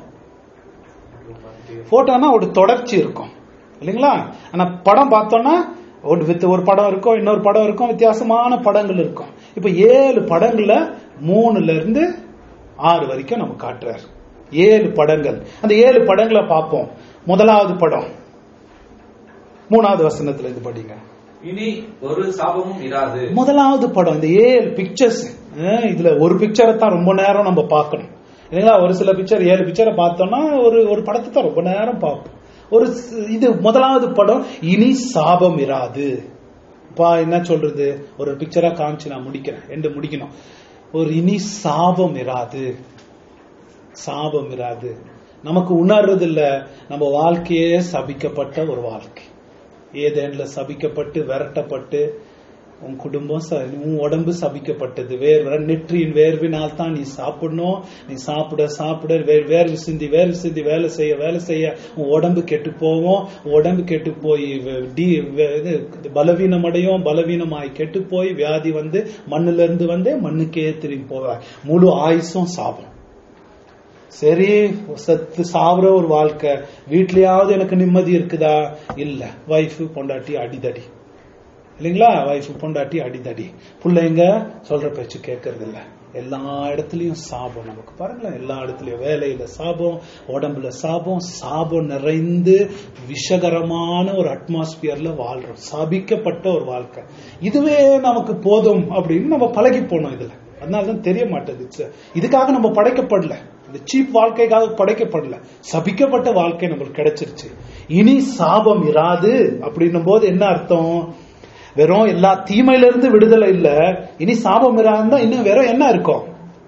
போட்டோனா ஒரு தொடர்ச்சி இருக்கும் இல்லைங்களா? ஆனா படம் பார்த்தோம்னா ஒரு வித் ஒரு படம் இருக்கும், இன்னொரு படம் இருக்கும், வித்தியாசமான படங்கள் இருக்கும். இப்ப ஏழு படங்கள்ல மூணுல இருந்து ஆறு வரைக்கும் நம்ம காட்டுறாரு. ஏழு படங்கள். அந்த ஏழு படங்களை பார்ப்போம். முதலாவது படம் மூணாவது வசனத்துல இது படிங்க. இனி ஒரு சாபமும் இராது. முதலாவது படம் இந்த ஏழு பிக்சர்ஸ், இதுல ஒரு பிக்சரை தான் ரொம்ப நேரம் நம்ம பார்க்கணும் இல்லைங்களா? ஒரு சில பிக்சர் ஏழு பிக்சரை பார்த்தோம்னா ஒரு ஒரு படத்தை தான் ரொம்ப நேரம் பார்ப்போம். ஒரு இது முதலாவது படம், இனி சாபம் இராது. பா என்ன சொல்றது, ஒரு பிக்சரா காமிச்சு நான் முடிக்கிறேன், என்று முடிக்கணும். ஒரு இனி சாபம் இராது, சாபம் இராது. நமக்கு உணர்றது இல்ல, நம்ம வாழ்க்கையே சபிக்கப்பட்ட ஒரு வாழ்க்கை. ஏதேன்ல சபிக்கப்பட்டு விரட்டப்பட்டு, உன் குடும்பம் உன் உடம்பு சபிக்கப்பட்டது. வேர்வை நெற்றியின் வேர்வினால் தான் நீ சாப்பிடணும், நீ சாப்பிட சாப்பிட வேர்வு சிந்தி வேர்வு சிந்தி வேலை செய்ய வேலை செய்ய உன் உடம்பு கெட்டு போவோம். உடம்பு கெட்டு போய் பலவீனம் அடையும், பலவீனமாய் கெட்டு போய் வியாதி வந்து மண்ணுல இருந்து வந்து மண்ணுக்கே திரும்பி போவாய். முழு ஆயுசும் சாபம். சரி, சத்து சாவுற ஒரு வாழ்க்கை. வீட்லயாவது எனக்கு நிம்மதி இருக்குதா? இல்ல. வைஃப் பொண்டாட்டி அடிதடி இல்லைங்களா? வைஃப் பொண்டாட்டி அடிதடி, பிள்ளைங்க சொல்ற பேச்சு கேட்கறது இல்ல. எல்லா இடத்துலயும் சாபம். நமக்கு பாருங்களேன், எல்லா இடத்துலயும் வேலையில சாபம், உடம்புல சாபம், சாபம் நிறைந்து விஷகரமான ஒரு அட்மாஸ்பியர்ல வாழ்றோம். சாபிக்கப்பட்ட ஒரு வாழ்க்கை. இதுவே நமக்கு போதும் அப்படின்னு நம்ம பழகி போனோம் இதுல. அதனாலதான் தெரிய மாட்டேது. இதுக்காக நம்ம படைக்கப்படல, இந்த சீப் வாழ்க்கைக்காக படைக்கப்படல. சபிக்கப்பட்ட வாழ்க்கை நம்மளுக்கு கிடைச்சிருச்சு. இனி சாபம் இராது அப்படின்னும் போது என்ன அர்த்தம்? வெறும் எல்லா தீமையில இருந்து விடுதலை இல்ல. இனி சாபம் இராதுன்னா இன்னும் வெறும் என்ன இருக்கும்?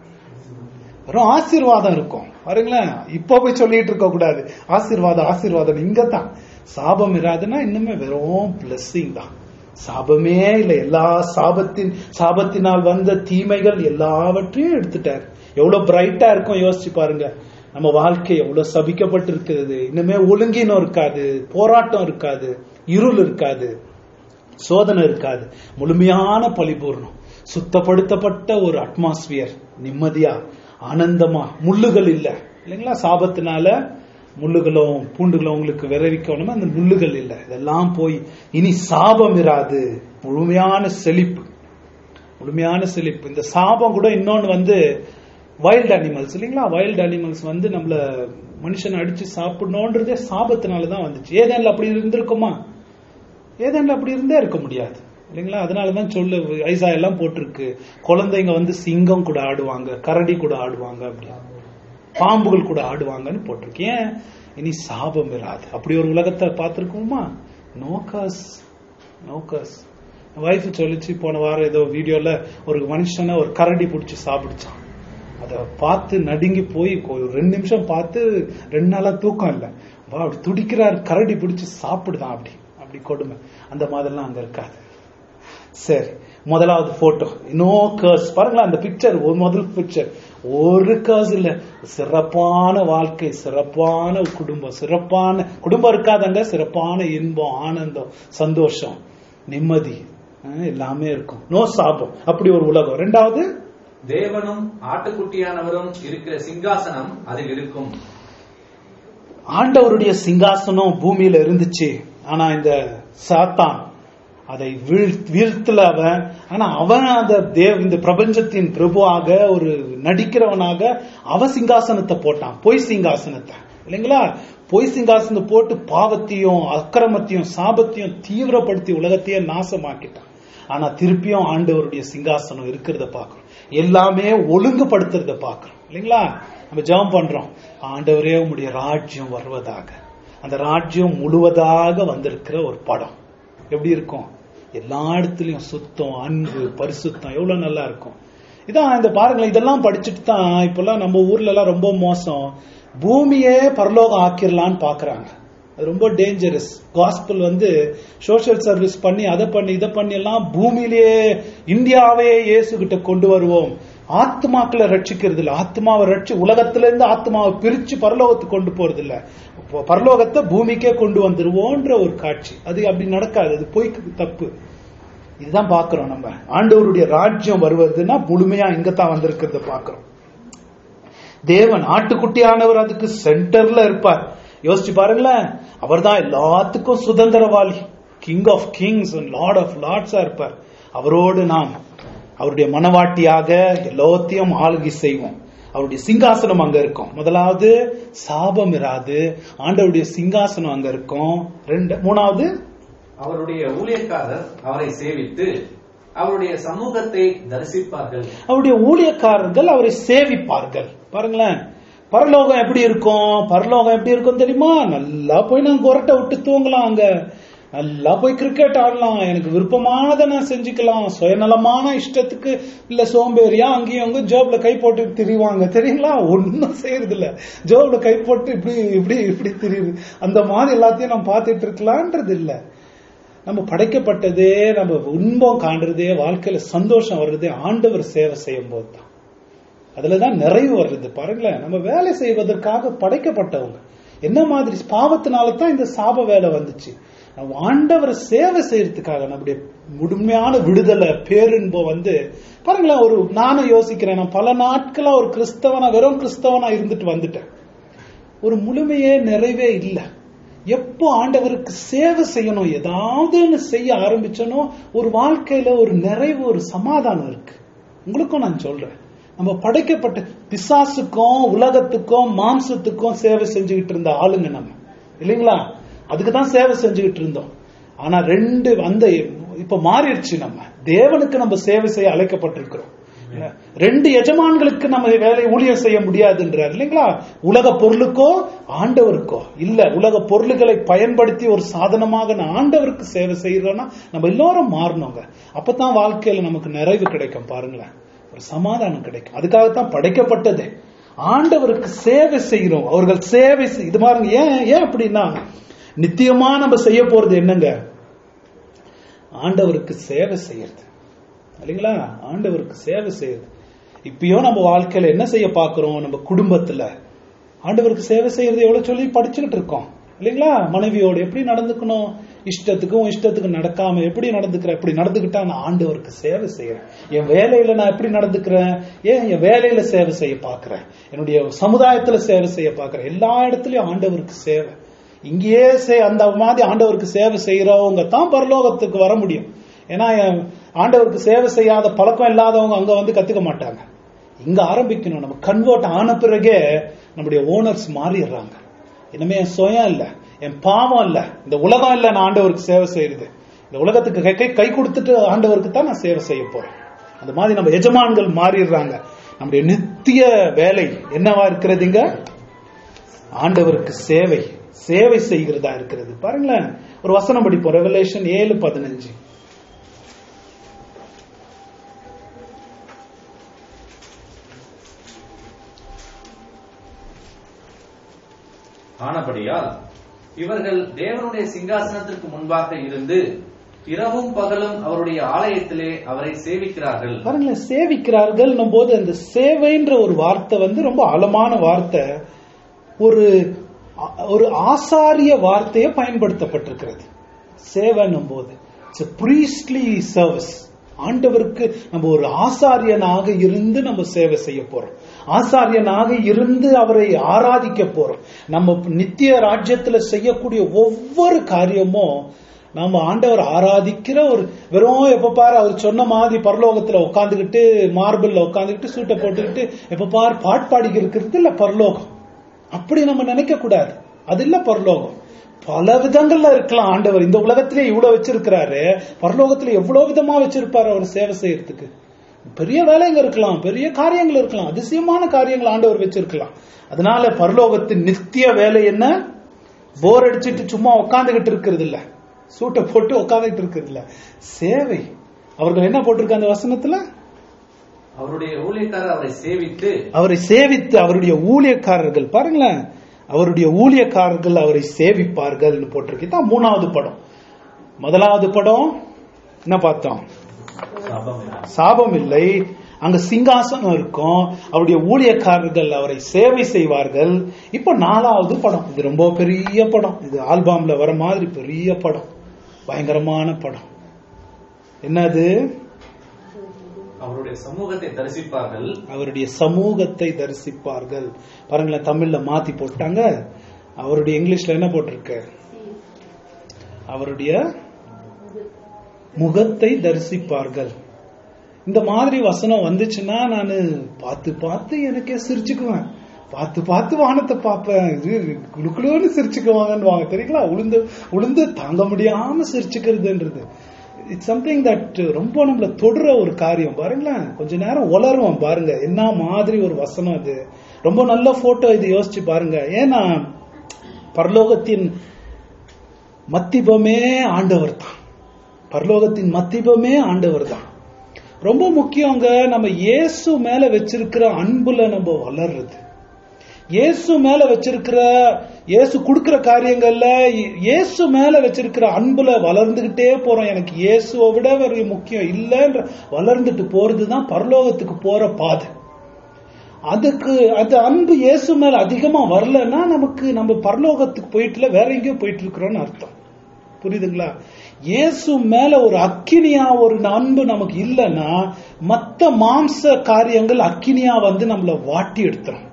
வெறும் ஆசீர்வாதம் இருக்கும். பாருங்களேன், இப்ப போய் சொல்லிட்டு இருக்க கூடாது ஆசீர்வாதம் ஆசீர்வாதம். இங்கதான் சாபம் இராதுன்னா இன்னுமே வெறும் பிளஸிங் தான். சாபமே இல்லை. எல்லா சாபத்தின் சாபத்தினால் வந்த தீமைகள் எல்லாவற்றையும் எடுத்துட்டார். எவ்வளவு பிரைட்டா இருக்கும் யோசிச்சு பாருங்க. நம்ம வாழ்க்கை எவ்வளவு சபிக்கப்பட்டு இருக்கிறது. இன்னுமே ஒழுங்கினம் இருக்காது, போராட்டம் இருக்காது, இருள் இருக்காது, சோதனை இருக்காது. முழுமையான பரிபூர்ணம், சுத்தப்படுத்தப்பட்ட ஒரு அட்மாஸ்பியர், நிம்மதியா ஆனந்தமா. முள்ளுகள் இல்ல இல்லைங்களா? சாபத்தினால முள்ளுகளும் பூண்டுகளும் உங்களுக்கு விரைவிக்கணும், அந்த முள்ளுகள் இல்ல. இதெல்லாம் போய் இனி சாபம் இராது. முழுமையான செழிப்பு, முழுமையான செழிப்பு. இந்த சாபம் கூட இன்னொன்னு வந்து வைல்ட் அனிமல்ஸ் இல்லைங்களா? வைல்ட் அனிமல்ஸ் வந்து நம்மள மனுஷன் அடிச்சு சாப்பிடணும்ன்றதே சாபத்தினாலதான் வந்துச்சு. ஏதேன்ல அப்படி இருந்திருக்குமா? ஏதேன்ல அப்படி இருந்தே இருக்க முடியாது இல்லைங்களா? அதனாலதான் சொல்லு ஐசா எல்லாம் போட்டிருக்கு, குழந்தைங்க வந்து சிங்கம் கூட ஆடுவாங்க, கரடி கூட ஆடுவாங்க, அப்படி பாம்புகள் கூட ஆடுவாங்கன்னு போட்டிருக்கு. ஏன்? இனி சாபம் இராது. அப்படி ஒரு உலகத்தை பார்த்திருக்கோமா? நோகாஸ் நோகாஸ் வைஃப் சொல்லிச்சு போன வாரம் ஏதோ வீடியோல, ஒரு மனுஷனை ஒரு கரடி பிடிச்சி சாப்பிடுச்சான். அதை பார்த்து நடுங்கி போய் ரெண்டு நிமிஷம் பார்த்து ரெண்டு நாளா தூக்கம் இல்லை. அப்படி துடிக்கிறார், கரடி பிடிச்சி சாப்பிடுதான். அப்படி அப்படி கொடுமை. அந்த மாதிரிலாம் அங்க இருக்காது. சரி, முதலாவது போட்டோ, நோ கர்ஸ். பாருங்களா அந்த பிக்சர், ஒரு முதல் பிக்சர், ஒரு கர்ஸ் இல்ல. சிறப்பான வாழ்க்கை, சிறப்பான குடும்பம், சிறப்பான குடும்பம் இருக்காதங்க, சிறப்பான இன்பம், ஆனந்தம், சந்தோஷம், நிம்மதி எல்லாமே இருக்கும். நோ சாபம். அப்படி ஒரு உலகம். ரெண்டாவது, தேவனும் ஆட்டுக்குட்டியானவரும் இருக்கிற சிங்காசனம் அதில் இருக்கும். ஆண்டவருடைய சிங்காசனம் பூமியில இருந்துச்சு. ஆனா இந்த சாத்தான் அதை வீழ்த்தல அவன். ஆனா அவன் அந்த தேவ இந்த பிரபஞ்சத்தின் பிரபுவாக ஒரு நடிக்கிறவனாக அவன் சிங்காசனத்தை போட்டான். பொய் சிங்காசனத்தை இல்லைங்களா? பொய் சிங்காசனத்தை போட்டு பாவத்தையும் அக்கிரமத்தையும் சாபத்தையும் தீவிரப்படுத்தி உலகத்தையே நாசமாக்கிட்டான். ஆனா திருப்பியும் ஆண்டவருடைய சிங்காசனம் இருக்கிறத பாக்குறோம். எல்லாமே ஒழுங்குபடுத்துறத பாக்குறோம் இல்லைங்களா? நம்ம ஜெபம் பண்றோம், ஆண்டவரே உம்முடைய ராஜ்யம் வருவதாக. அந்த ராஜ்யம் முழுவதாக வந்திருக்கிற ஒரு படம் எப்படி இருக்கும்? எல்லா இடத்துலயும் சுத்தம், அன்பு, பரிசுத்தம் எவ்வளவு நல்லா இருக்கும். இதான் இந்த பாருங்களேன், இதெல்லாம் படிச்சுட்டு தான் இப்பெல்லாம் நம்ம ஊர்ல எல்லாம் ரொம்ப மோசம், பூமியே பரலோகம் ஆக்கிரலான்னு பாக்குறாங்க. அது ரொம்ப டேஞ்சரஸ். காஸ்பல் வந்து சோசியல் சர்வீஸ் பண்ணி அதை பண்ணி இதை பண்ணி எல்லாம் பூமியிலேயே இந்தியாவே இயேசு கிட்ட கொண்டு வருவோம். ஆத்மாக்களை ரட்சிக்கிறது இல்ல, ஆத்மாவை ரட்சி உலகத்துல இருந்து ஆத்மாவை பிரிச்சு பரலோகத்துக்கு கொண்டு போறது இல்ல, பரலோகத்தை பூமிக்கே கொண்டு வந்துருவோன்ற ஒரு காட்சி. அது அப்படி நடக்காது, அது பொய்க்கு தப்பு. இதுதான் பாக்குறோம் நம்ம. ஆண்டவருடைய ராஜ்யம் வருவதுன்னா முழுமையா இங்கதான் வந்திருக்கிறத பாக்குறோம். தேவன் ஆட்டுக்குட்டியானவர் அதுக்கு சென்டர்ல இருப்பார். யோசிச்சு பாருங்களேன், அவர் தான் எல்லாத்துக்கும் சுதந்திரவாளி, king of kings and lord of லார்ட்ஸா இருப்பார். அவரோடு நாம் அவருடைய மனவாட்டியாக எல்லாத்தையும் ஆளுகை செய்வோம். அவருடைய சிங்காசனம் அங்க இருக்கும். முதலாவது சாபம் இராது, ஆண்டவருடைய சிங்காசனம் அங்க இருக்கும். ரெண்டு மூணாவது அவருடைய ஊழியக்காரர் அவரை சேவித்து அவருடைய சமூகத்தை தரிசிப்பார்கள். அவருடைய ஊழியக்காரர்கள் அவரை சேவிப்பார்கள். பாருங்களேன், பரலோகம் எப்படி இருக்கும்? பரலோகம் எப்படி இருக்கும் தெரியுமா? நல்லா போய் நான் கொரட்டை விட்டு தூங்கலாம், அங்க நல்லா போய் கிரிக்கெட் ஆடலாம், எனக்கு விருப்பமானதை நான் செஞ்சுக்கலாம், சுயநலமான இஷ்டத்துக்கு இல்ல சோம்பேறியா அங்கேயும் அங்க ஜோப்ல கை போட்டு திரிவாங்க தெரியுங்களா? ஒன்னும் செய்யறது இல்ல, ஜோப்ல கை போட்டு இப்படி இப்படி இப்படி திரியுது. அந்த மாதிரி எல்லாத்தையும் நம்ம பார்த்துட்டு இருக்கலான்றது இல்ல. நம்ம படைக்கப்பட்டதே, நம்ம இன்பம் காண்றதே, வாழ்க்கையில சந்தோஷம் வர்றதே ஆண்டவர் சேவை செய்யும் போது தான். அதுலதான் நிறைவு வருது. பாருங்களேன், நம்ம வேலை செய்வதற்காக படைக்கப்பட்டவங்க. என்ன மாதிரி பாவத்தினால தான் இந்த சாப வேலை வந்துச்சு. நம்ம ஆண்டவரை சேவை செய்யறதுக்காக நம்முடைய முழுமையான விடுதலை பேரின்பம் வந்து பாருங்களேன். ஒரு நானும் யோசிக்கிறேன், நான் பல நாட்களா ஒரு கிறிஸ்தவனா, வெறும் கிறிஸ்தவனா இருந்துட்டு வந்துட்டேன். ஒரு முழுமையே நிறைவே இல்லை. எப்போ ஆண்டவருக்கு சேவை செய்யணும், ஏதாவது செய்ய ஆரம்பிச்சனோ ஒரு வாழ்க்கையில ஒரு நிறைவு, ஒரு சமாதானம் இருக்கு. உங்களுக்கும் நான் சொல்றேன், நம்ம படைக்கப்பட்ட பிசாசுக்கும் உலகத்துக்கும் மாம்சத்துக்கும் சேவை செஞ்சுக்கிட்டு இருந்த ஆளுங்க நம்ம இல்லைங்களா? அதுக்குதான் சேவை செஞ்சுக்கிட்டு இருந்தோம். ஆனா ரெண்டு அந்த இப்ப மாறிடுச்சு. நம்ம தேவனுக்கு நம்ம சேவை செய்ய அழைக்கப்பட்டிருக்கிறோம். ரெண்டு எஜமான்களுக்கு நம்ம வேலை ஊழியம் செய்ய முடியாதுன்றார் இல்லைங்களா? உலக பொருளுக்கோ ஆண்டவருக்கோ இல்ல. உலக பொருள்களை பயன்படுத்தி ஒரு சாதனமாக நான் ஆண்டவருக்கு சேவை செய்யறோம்னா நம்ம எல்லாரும் மாறணுங்க. அப்பதான் வாழ்க்கையில நமக்கு நிறைவு கிடைக்கும். பாருங்களேன், ஒரு சமாதானம் கிடைக்கும். அதுக்காகத்தான் படைக்கப்பட்டதே. ஆண்டவருக்கு சேவை செய்கிறோம். அவர்கள் சேவை இது பாருங்க. ஏன் ஏன் அப்படின்னா, நித்தியமா நம்ம செய்ய போறது என்னங்க? ஆண்டவருக்கு சேவை செய்யறது இல்லைங்களா? ஆண்டவருக்கு சேவை செய்யறது. இப்பயோ நம்ம வாழ்க்கையில என்ன செய்ய பாக்குறோம்? நம்ம குடும்பத்துல ஆண்டவருக்கு சேவை செய்யறது எவ்வளவு சொல்லி படிச்சுக்கிட்டு இருக்கோம் இல்லைங்களா? மனைவியோட எப்படி நடந்துக்கணும், இஷ்டத்துக்கும் இஷ்டத்துக்கும் நடக்காம எப்படி நடந்துக்கிறேன், எப்படி நடந்துக்கிட்டா நான் ஆண்டவருக்கு சேவை செய்யறேன். என் வேலையில நான் எப்படி நடந்துக்கிறேன், ஏன் என் வேலையில சேவை செய்ய பாக்குறேன், என்னுடைய சமுதாயத்துல சேவை செய்ய பாக்குறேன். எல்லா இடத்துலயும் ஆண்டவருக்கு சேவை. இங்கேயே அந்த மாதிரி ஆண்டவருக்கு சேவை செய்யறவங்க தான் பரலோகத்துக்கு வர முடியும். ஏன்னா ஆண்டவருக்கு சேவை செய்யாத பழக்கம் இல்லாதவங்க அங்க வந்து கத்துக்க மாட்டாங்க. இங்க ஆரம்பிக்கணும். நம்ம கன்வெர்ட் ஆன பிறகே நம்முடைய ஓனர்ஸ் மாறிடுறாங்க. இனிமே என் சுயம் இல்ல, என் பாவம் இல்ல, இந்த உலகம் இல்ல நான் ஆண்டவருக்கு சேவை செய்யறது. இந்த உலகத்துக்கு கை கை கொடுத்துட்டு ஆண்டவருக்கு தான் நான் சேவை செய்ய போறேன். அந்த மாதிரி நம்ம எஜமான்கள் மாறிடுறாங்க. நம்முடைய நித்திய வேலை என்னவா இருக்கிறதுங்க? ஆண்டவருக்கு சேவை சேவை செய்கிறதா இருக்கிறது. பாருங்களேன், ஒரு வசனம் படிப்போம். ரெவலேஷன் ஏழு பதினஞ்சு. ஆனபடியால் இவர்கள் தேவனுடைய சிங்காசனத்திற்கு முன்பாக இருந்து இரவும் பகலும் அவருடைய ஆலயத்திலே அவரை சேவிக்கிறார்கள். பாருங்களேன், சேவிக்கிறார்கள் போது அந்த சேவைன்ற ஒரு வார்த்தை வந்து ரொம்ப ஆழமான வார்த்தை. ஒரு ஒரு ஆசாரிய வார்த்தையை பயன்படுத்தப்பட்டிருக்கிறது. சேவைன்னும் போது இட்ஸ் a priestly service. ஆண்டவருக்கு நம்ம ஒரு ஆசாரியனாக இருந்து நம்ம சேவை செய்ய போறோம். ஆசாரியனாக இருந்து அவரை ஆராதிக்க போறோம். நம்ம நித்திய ராஜ்யத்துல செய்யக்கூடிய ஒவ்வொரு காரியமும் நம்ம ஆண்டவர் ஆராதிக்கிற ஒரு வெறும் எப்ப பாரு அவர் சொன்ன மாதிரி பரலோகத்துல உட்காந்துக்கிட்டு மார்பிள்ல உட்காந்துக்கிட்டு சூட்டை போட்டுக்கிட்டு எப்ப பாரு பாட்பாடி இருக்கிறது இல்ல பரலோகம். அப்படி நம்ம நினைக்க கூடாது. அது இல்ல பரலோகம். பல விதங்கள்ல இருக்கலாம். ஆண்டவர் இந்த உலகத்திலே இவ்வளவு வச்சிருக்கிறாரு, பரலோகத்துல எவ்வளவு விதமா வச்சிருப்பாரு அவர் சேவை செய்யறதுக்கு. பெரிய வேலைங்க இருக்கலாம், பெரிய காரியங்கள் இருக்கலாம், அதிசயமான காரியங்கள் ஆண்டவர் வச்சிருக்கலாம். அதனால பரலோகத்தின் நித்திய வேலை என்ன? போர் அடிச்சுட்டு சும்மா உட்காந்துகிட்டு இருக்கிறது இல்ல, சூட்டை போட்டு உட்காந்துட்டு இருக்கிறது இல்ல, சேவை. அவர்கள் என்ன போட்டிருக்க அந்த வசனத்துல? அவருடைய ஊழியக்காரர் அவரை சேவித்து அவரை சேவித்து அவருடைய ஊழியக்காரர்கள் பாருங்களேன், அவருடைய ஊழியக்காரர்கள் அவரை சேவிப்பார்கள் போட்டிருக்கு. தான் மூணாவது படம். முதலாவது படம் என்ன பார்த்தோம்? சாபம் இல்லை, அங்க சிங்காசனம் இருக்கும், அவருடைய ஊழியக்காரர்கள் அவரை சேவை செய்வார்கள். இப்ப நாலாவது படம். இது ரொம்ப பெரிய படம். இது ஆல்பம்ல வர மாதிரி பெரிய படம், பயங்கரமான படம். என்னது? அவருடைய சமூகத்தை தரிசிப்பார்கள். அவருடைய சமூகத்தை தரிசிப்பார்கள். பாருங்களேன், தமிழ்ல மாத்தி போட்டாங்க. அவருடைய இங்கிலீஷ்ல என்ன போட்டிருக்கு? அவருடைய முகத்தை தரிசிப்பார்கள். இந்த மாதிரி வசனம் வந்துச்சுன்னா நான் பார்த்து பார்த்து எனக்கே சிரிச்சுக்குவேன். பார்த்து பார்த்து வானத்தை பார்ப்பேன், இது குழுக்குழுன்னு சிரிச்சுக்குவாங்கன்னு வாங்க தெரியுங்களா. உளுந்து உளுந்து தாங்க முடியாம சிரிச்சுக்கிறதுன்றது இட்ஸ் சம்திங் தட் ரொம்ப நம்மள தொடுற ஒரு காரியம். பாருங்களேன், கொஞ்ச நேரம் உளருவோம் பாருங்க, என்ன மாதிரி ஒரு வசனம் இது. ரொம்ப நல்ல போட்டோ இது, யோசிச்சு பாருங்க. ஏன்னா பரலோகத்தின் மத்திபமே ஆண்டவர் தான். பரலோகத்தின் மத்திபமே ஆண்டவர் தான். ரொம்ப முக்கியங்க, நம்ம இயேசு மேல வச்சிருக்கிற அன்புல நம்ம வளர்றது. இயேசு மேல வச்சிருக்கிற, இயேசு கொடுக்கிற காரியங்கள்ல இயேசு மேல வச்சிருக்கிற அன்புல வளர்ந்துகிட்டே போறோம். எனக்கு இயேசுவை விட வேற முக்கியம் இல்லைன்ற வளர்ந்துட்டு போறதுதான் பரலோகத்துக்கு போற பாதை. அதுக்கு அது அன்பு இயேசு மேல அதிகமா வரலன்னா நமக்கு நம்ம பரலோகத்துக்கு போயிட்டுல வேற எங்கேயோ போயிட்டு இருக்கிறோம்னு அர்த்தம். புரியுதுங்களா? இயேசு மேல ஒரு அக்கினியா ஒரு அன்பு நமக்கு இல்லைன்னா மத்த மாம்ச காரியங்கள் அக்கினியா வந்து நம்மள வாட்டி எடுத்துரும்.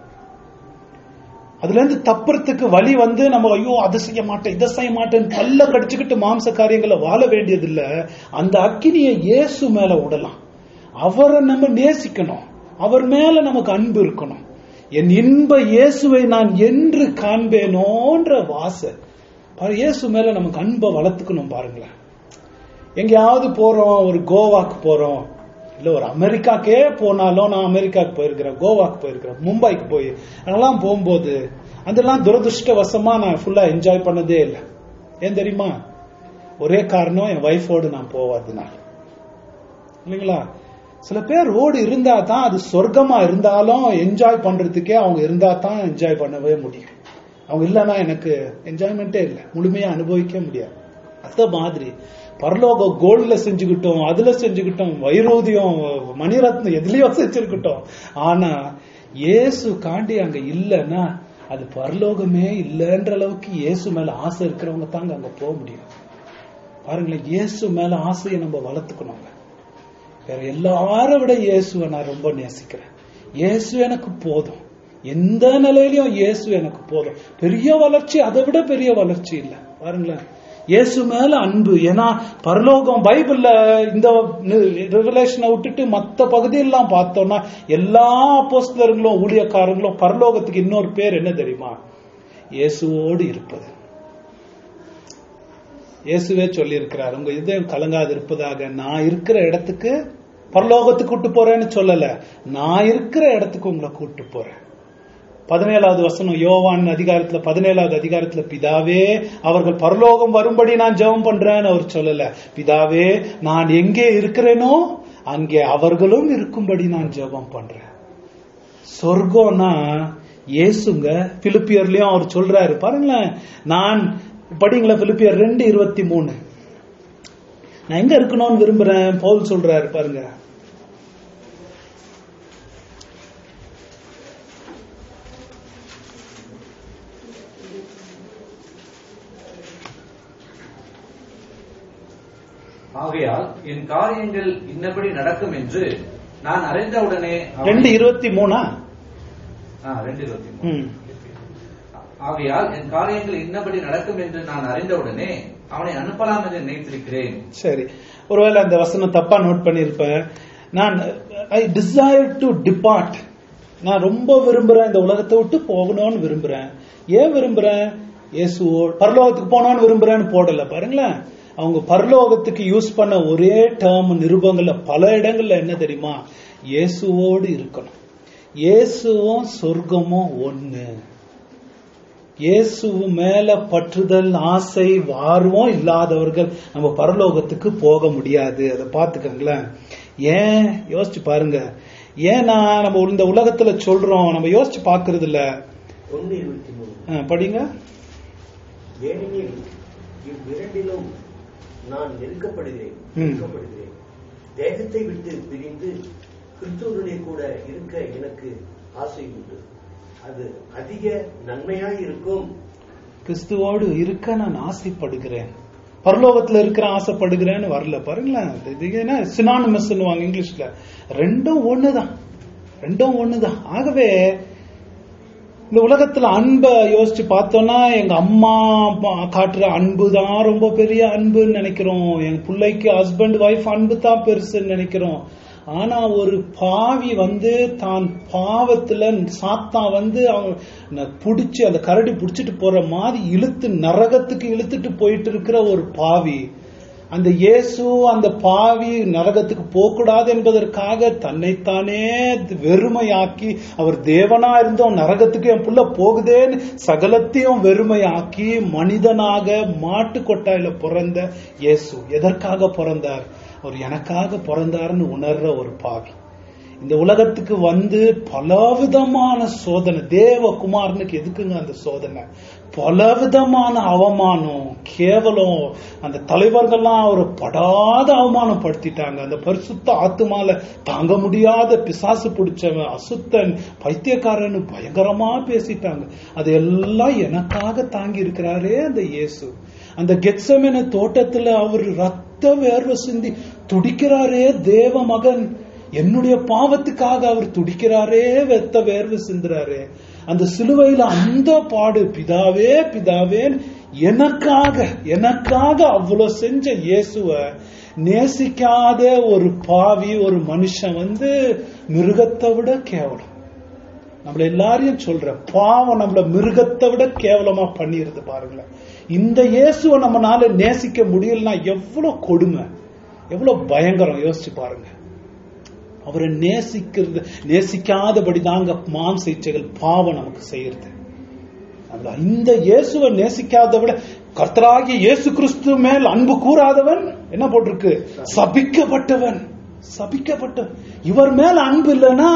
அதுல இருந்து தப்புறதுக்கு வழி வந்து நம்ம ஐயோ அதை செய்ய மாட்டேன் இதை செய்ய மாட்டேன்னு பல்ல கடிச்சுக்கிட்டு மாம்ச காரியங்களை வாழ வேண்டியது இல்ல. அந்த அக்கினியை இயேசு மேல விடலாம். அவரை நம்ம நேசிக்கணும், அவர் மேல நமக்கு அன்பு இருக்கணும். என் இன்ப இயேசுவை நான் என்று காண்பேனோன்ற வாசை. இயேசு மேல நமக்கு அன்பை வளர்த்துக்கணும். பாருங்களேன், எங்கேயாவது போறோம், ஒரு கோவாக்கு போறோம், இல்ல ஒரு அமெரிக்காக்கே போனாலும், நான் அமெரிக்காவுக்கு போயிருக்கிறேன், கோவாக்கு போயிருக்கிறேன், மும்பைக்கு போய் அதெல்லாம் போகும்போது அதெல்லாம் துரதிருஷ்டவசமா நான் ஃபுல்லா என்ஜாய் பண்ணதே இல்லை. ஏன் தெரியுமா? ஒரே காரணம், என் ஒய்ஃபோடு நான் போவாதுனால. இல்லைங்களா? சில பேர் ரோடு இருந்தா தான் அது சொர்க்கமா இருந்தாலும் என்ஜாய் பண்றதுக்கே அவங்க இருந்தா தான் என்ஜாய் பண்ணவே முடியும். அவங்க இல்லைன்னா எனக்கு என்ஜாய்மெண்டே இல்லை, முழுமையா அனுபவிக்க முடியாது. அந்த மாதிரி பரலோக கோல்ட்ல செஞ்சுக்கிட்டோம், அதுல செஞ்சுக்கிட்டோம், வைரோதியம் மணிரத்னம் எதுலயோ செஞ்சுக்கிட்டோம். ஆனா இயேசு காண்டி அங்க இல்லைன்னா அது பரலோகமே இல்லைன்ற அளவுக்கு இயேசு மேல ஆசை இருக்கிறவங்க தாங்க அங்க போக முடியும். பாருங்களேன், இயேசு மேல ஆசையை நம்ம வளர்த்துக்கணும். வேற எல்லாரும் விட இயேசுவை நான் ரொம்ப நேசிக்கிறேன். இயேசு எனக்கு போதும், எந்த நிலையிலும் இயேசு எனக்கு போதும். பெரிய வளர்ச்சி, அதை விட பெரிய வளர்ச்சி இல்லை. பாருங்களேன், இயேசு மேல அன்பு. ஏன்னா பரலோகம் பைபிள்ல இந்த ரெவலேஷனை விட்டுட்டு மற்ற பகுதியெல்லாம் பார்த்தோம்னா எல்லா அப்போஸ்தலர்களும் ஊழியக்காரங்களும் பரலோகத்துக்கு இன்னொரு பேர் என்ன தெரியுமா? இயேசுவோடு இருப்பது. இயேசுவே சொல்லி இருக்கிறார், உங்க இதயம் கலங்காது இருப்பதாக. நான் இருக்கிற இடத்துக்கு பரலோகத்துக்கு கூட்டு போறேன்னு சொல்லல, நான் இருக்கிற இடத்துக்கு உங்களை கூட்டு போறேன். பதினேழாவது வசனம் யோவான் அதிகாரத்துல பதினேழாவது அதிகாரத்துல, பிதாவே அவர்கள் பரலோகம் வரும்படி நான் ஜெபம் பண்றேன்னு அவர் சொல்லல. பிதாவே நான் எங்கே இருக்கிறேனோ அங்கே அவர்களும் இருக்கும்படி நான் ஜெபம் பண்றேன். சொர்க்கம்னா இயேசுங்க. பிலிப்பியர்லயும் அவர் சொல்றாரு பாருங்களேன். நான் படிங்களா, பிலிப்பியர் ரெண்டு இருபத்தி மூணு. நான் எங்க இருக்கணும்னு விரும்புறேன் பவுல் சொல்றாரு பாருங்க. ஆகையால் என் காரியங்கள் இன்னபடி நடக்கும் என்று நான் அறிந்தவுடனே. ரெண்டு இருபத்தி மூணா? ரெண்டு இருபத்தி மூணு. ஆகையால் என் காரியங்கள் இன்னபடி நடக்கும் என்று நான் அறிந்தவுடனே அவனை அனுப்பலாம் என்று நினைத்திருக்கிறேன். சரி, ஒருவேளை அந்த வசனம் தப்பா நோட் பண்ணிருப்பேன். நான் ஐ டிசைர் டு டிபார்ட். நான் ரொம்ப விரும்புறேன், இந்த உலகத்தை விட்டு போகணும்னு விரும்புறேன். ஏன் விரும்புறேன்? இயேசுவோ பரலோகத்துக்கு போனோம்னு விரும்புறேன்னு போடல. பாருங்களேன், அவங்க பரலோகத்துக்கு யூஸ் பண்ண ஒரே டேர்ம் நிருபங்கள்ல பல இடங்கள்ல என்ன தெரியுமா? இயேசுவோடு இருக்கணும். இயேசுவும் சொர்க்கமும் ஒண்ணு. இயேசு மேல பற்றுதல், ஆசை, ஆர்வம் இல்லாதவர்கள் நம்ம பரலோகத்துக்கு போக முடியாது. அதை பார்த்துக்கங்களேன். ஏன் யோசிச்சு பாருங்க. ஏன்னா நம்ம இந்த உலகத்துல சொல்றோம், நம்ம யோசிச்சு பாக்குறது இல்ல. ஒன்னு இருபத்தி மூணு படிங்க. ஏனெனில் இவ்விரண்டிலும் நான் நெருக்கப்படுகிறேன் நெருக்கப்படுகிறேன் தேகத்தை விட்டு பிரிந்து கிறிஸ்துவுடனே கூட இருக்க எனக்கு ஆசை உண்டு. அது அதிக நன்மையாய் இருக்கும். கிறிஸ்துவோடு இருக்க நான் ஆசைப்படுகிறேன். பரலோகத்துல இருக்கிற ஆசைப்படுகிறேன்னு வரல. பாருங்களேன், சினானிமஸ் இங்கிலீஷ்ல. ரெண்டும் ஒண்ணுதான், ரெண்டும் ஒண்ணுதான். ஆகவே இந்த உலகத்துல அன்பை யோசிச்சு பார்த்தோம்னா எங்க அம்மா காட்டுற அன்பு தான் ரொம்ப பெரிய அன்புன்னு நினைக்கிறோம். எங்க பிள்ளைக்கு ஹஸ்பண்ட் ஒய்ஃப் அன்பு தான் பெருசுன்னு நினைக்கிறோம். ஆனா ஒரு பாவி வந்து தான் பாவத்துல சாத்தான் வந்து அவன் புடிச்சு அந்த கரடி புடிச்சிட்டு போற மாதிரி இழுத்து நரகத்துக்கு இழுத்துட்டு போயிட்டு இருக்கிற ஒரு பாவி, அந்த இயேசு அந்த பாவி நரகத்துக்கு போகக்கூடாது என்பதற்காக தன்னைத்தானே வெறுமையாக்கி, அவர் தேவனா இருந்தோம் நரகத்துக்கு என் புள்ள போகுதேன்னு சகலத்தையும் வெறுமையாக்கி மனிதனாக மாட்டு கொட்டாயில பிறந்த இயேசு எதற்காக பிறந்தார்? அவர் எனக்காக பிறந்தாருன்னு உணர்ற ஒரு பாவி இந்த உலகத்துக்கு வந்து பலவிதமான சோதனை, தேவகுமாரனுக்கு எதுக்குங்க அந்த சோதனை? பலவிதமான அவமானம், கேவலம். அந்த தலைவர்கள்லாம் அவரை படாத அவமானப்படுத்திட்டாங்க. அந்த பரிசுத்த ஆத்துமால தாங்க முடியாத பிசாசு பிடிச்சவன், அசுத்தன், பைத்தியக்காரன்னு பயங்கரமா பேசிட்டாங்க. அதையெல்லாம் எனக்காக தாங்கி இருக்கிறாரே அந்த இயேசு. அந்த கெத்செமனே தோட்டத்துல அவர் ரத்த வேர்வை சிந்தி துடிக்கிறாரே தேவ மகன், என்னுடைய பாவத்துக்காக அவர் துடிக்கிறாரே, வெத்த வேர்வை சிந்துறாரே. அந்த சிலுவையில அந்த பாடு, பிதாவே பிதாவே எனக்காக எனக்காக அவ்வளவு செஞ்ச இயேசுவ நேசிக்காத ஒரு பாவி, ஒரு மனுஷன் வந்து மிருகத்தை விட கேவலம். நம்மள எல்லாரையும் சொல்ற பாவம் நம்மள மிருகத்தை விட கேவலமா பண்ணிருது பாருங்களேன். இந்த இயேசுவை நம்மளால நேசிக்க முடியலன்னா எவ்வளவு கொடுமை, எவ்வளவு பயங்கரம் யோசிச்சு பாருங்க. அவரை நேசிக்கிறது நேசிக்காதபடி தாங்க மாம்ச இச்சைகள் பாவம் நமக்கு செய்யறது. இந்த இயேசுவை நேசிக்காத விட கர்த்தராகிய இயேசு கிறிஸ்து மேல் அன்பு கூறாதவன் என்ன போட்டிருக்கு? சபிக்கப்பட்டவன். சபிக்கப்பட்டவன். இவர் மேல அன்பு இல்லைன்னா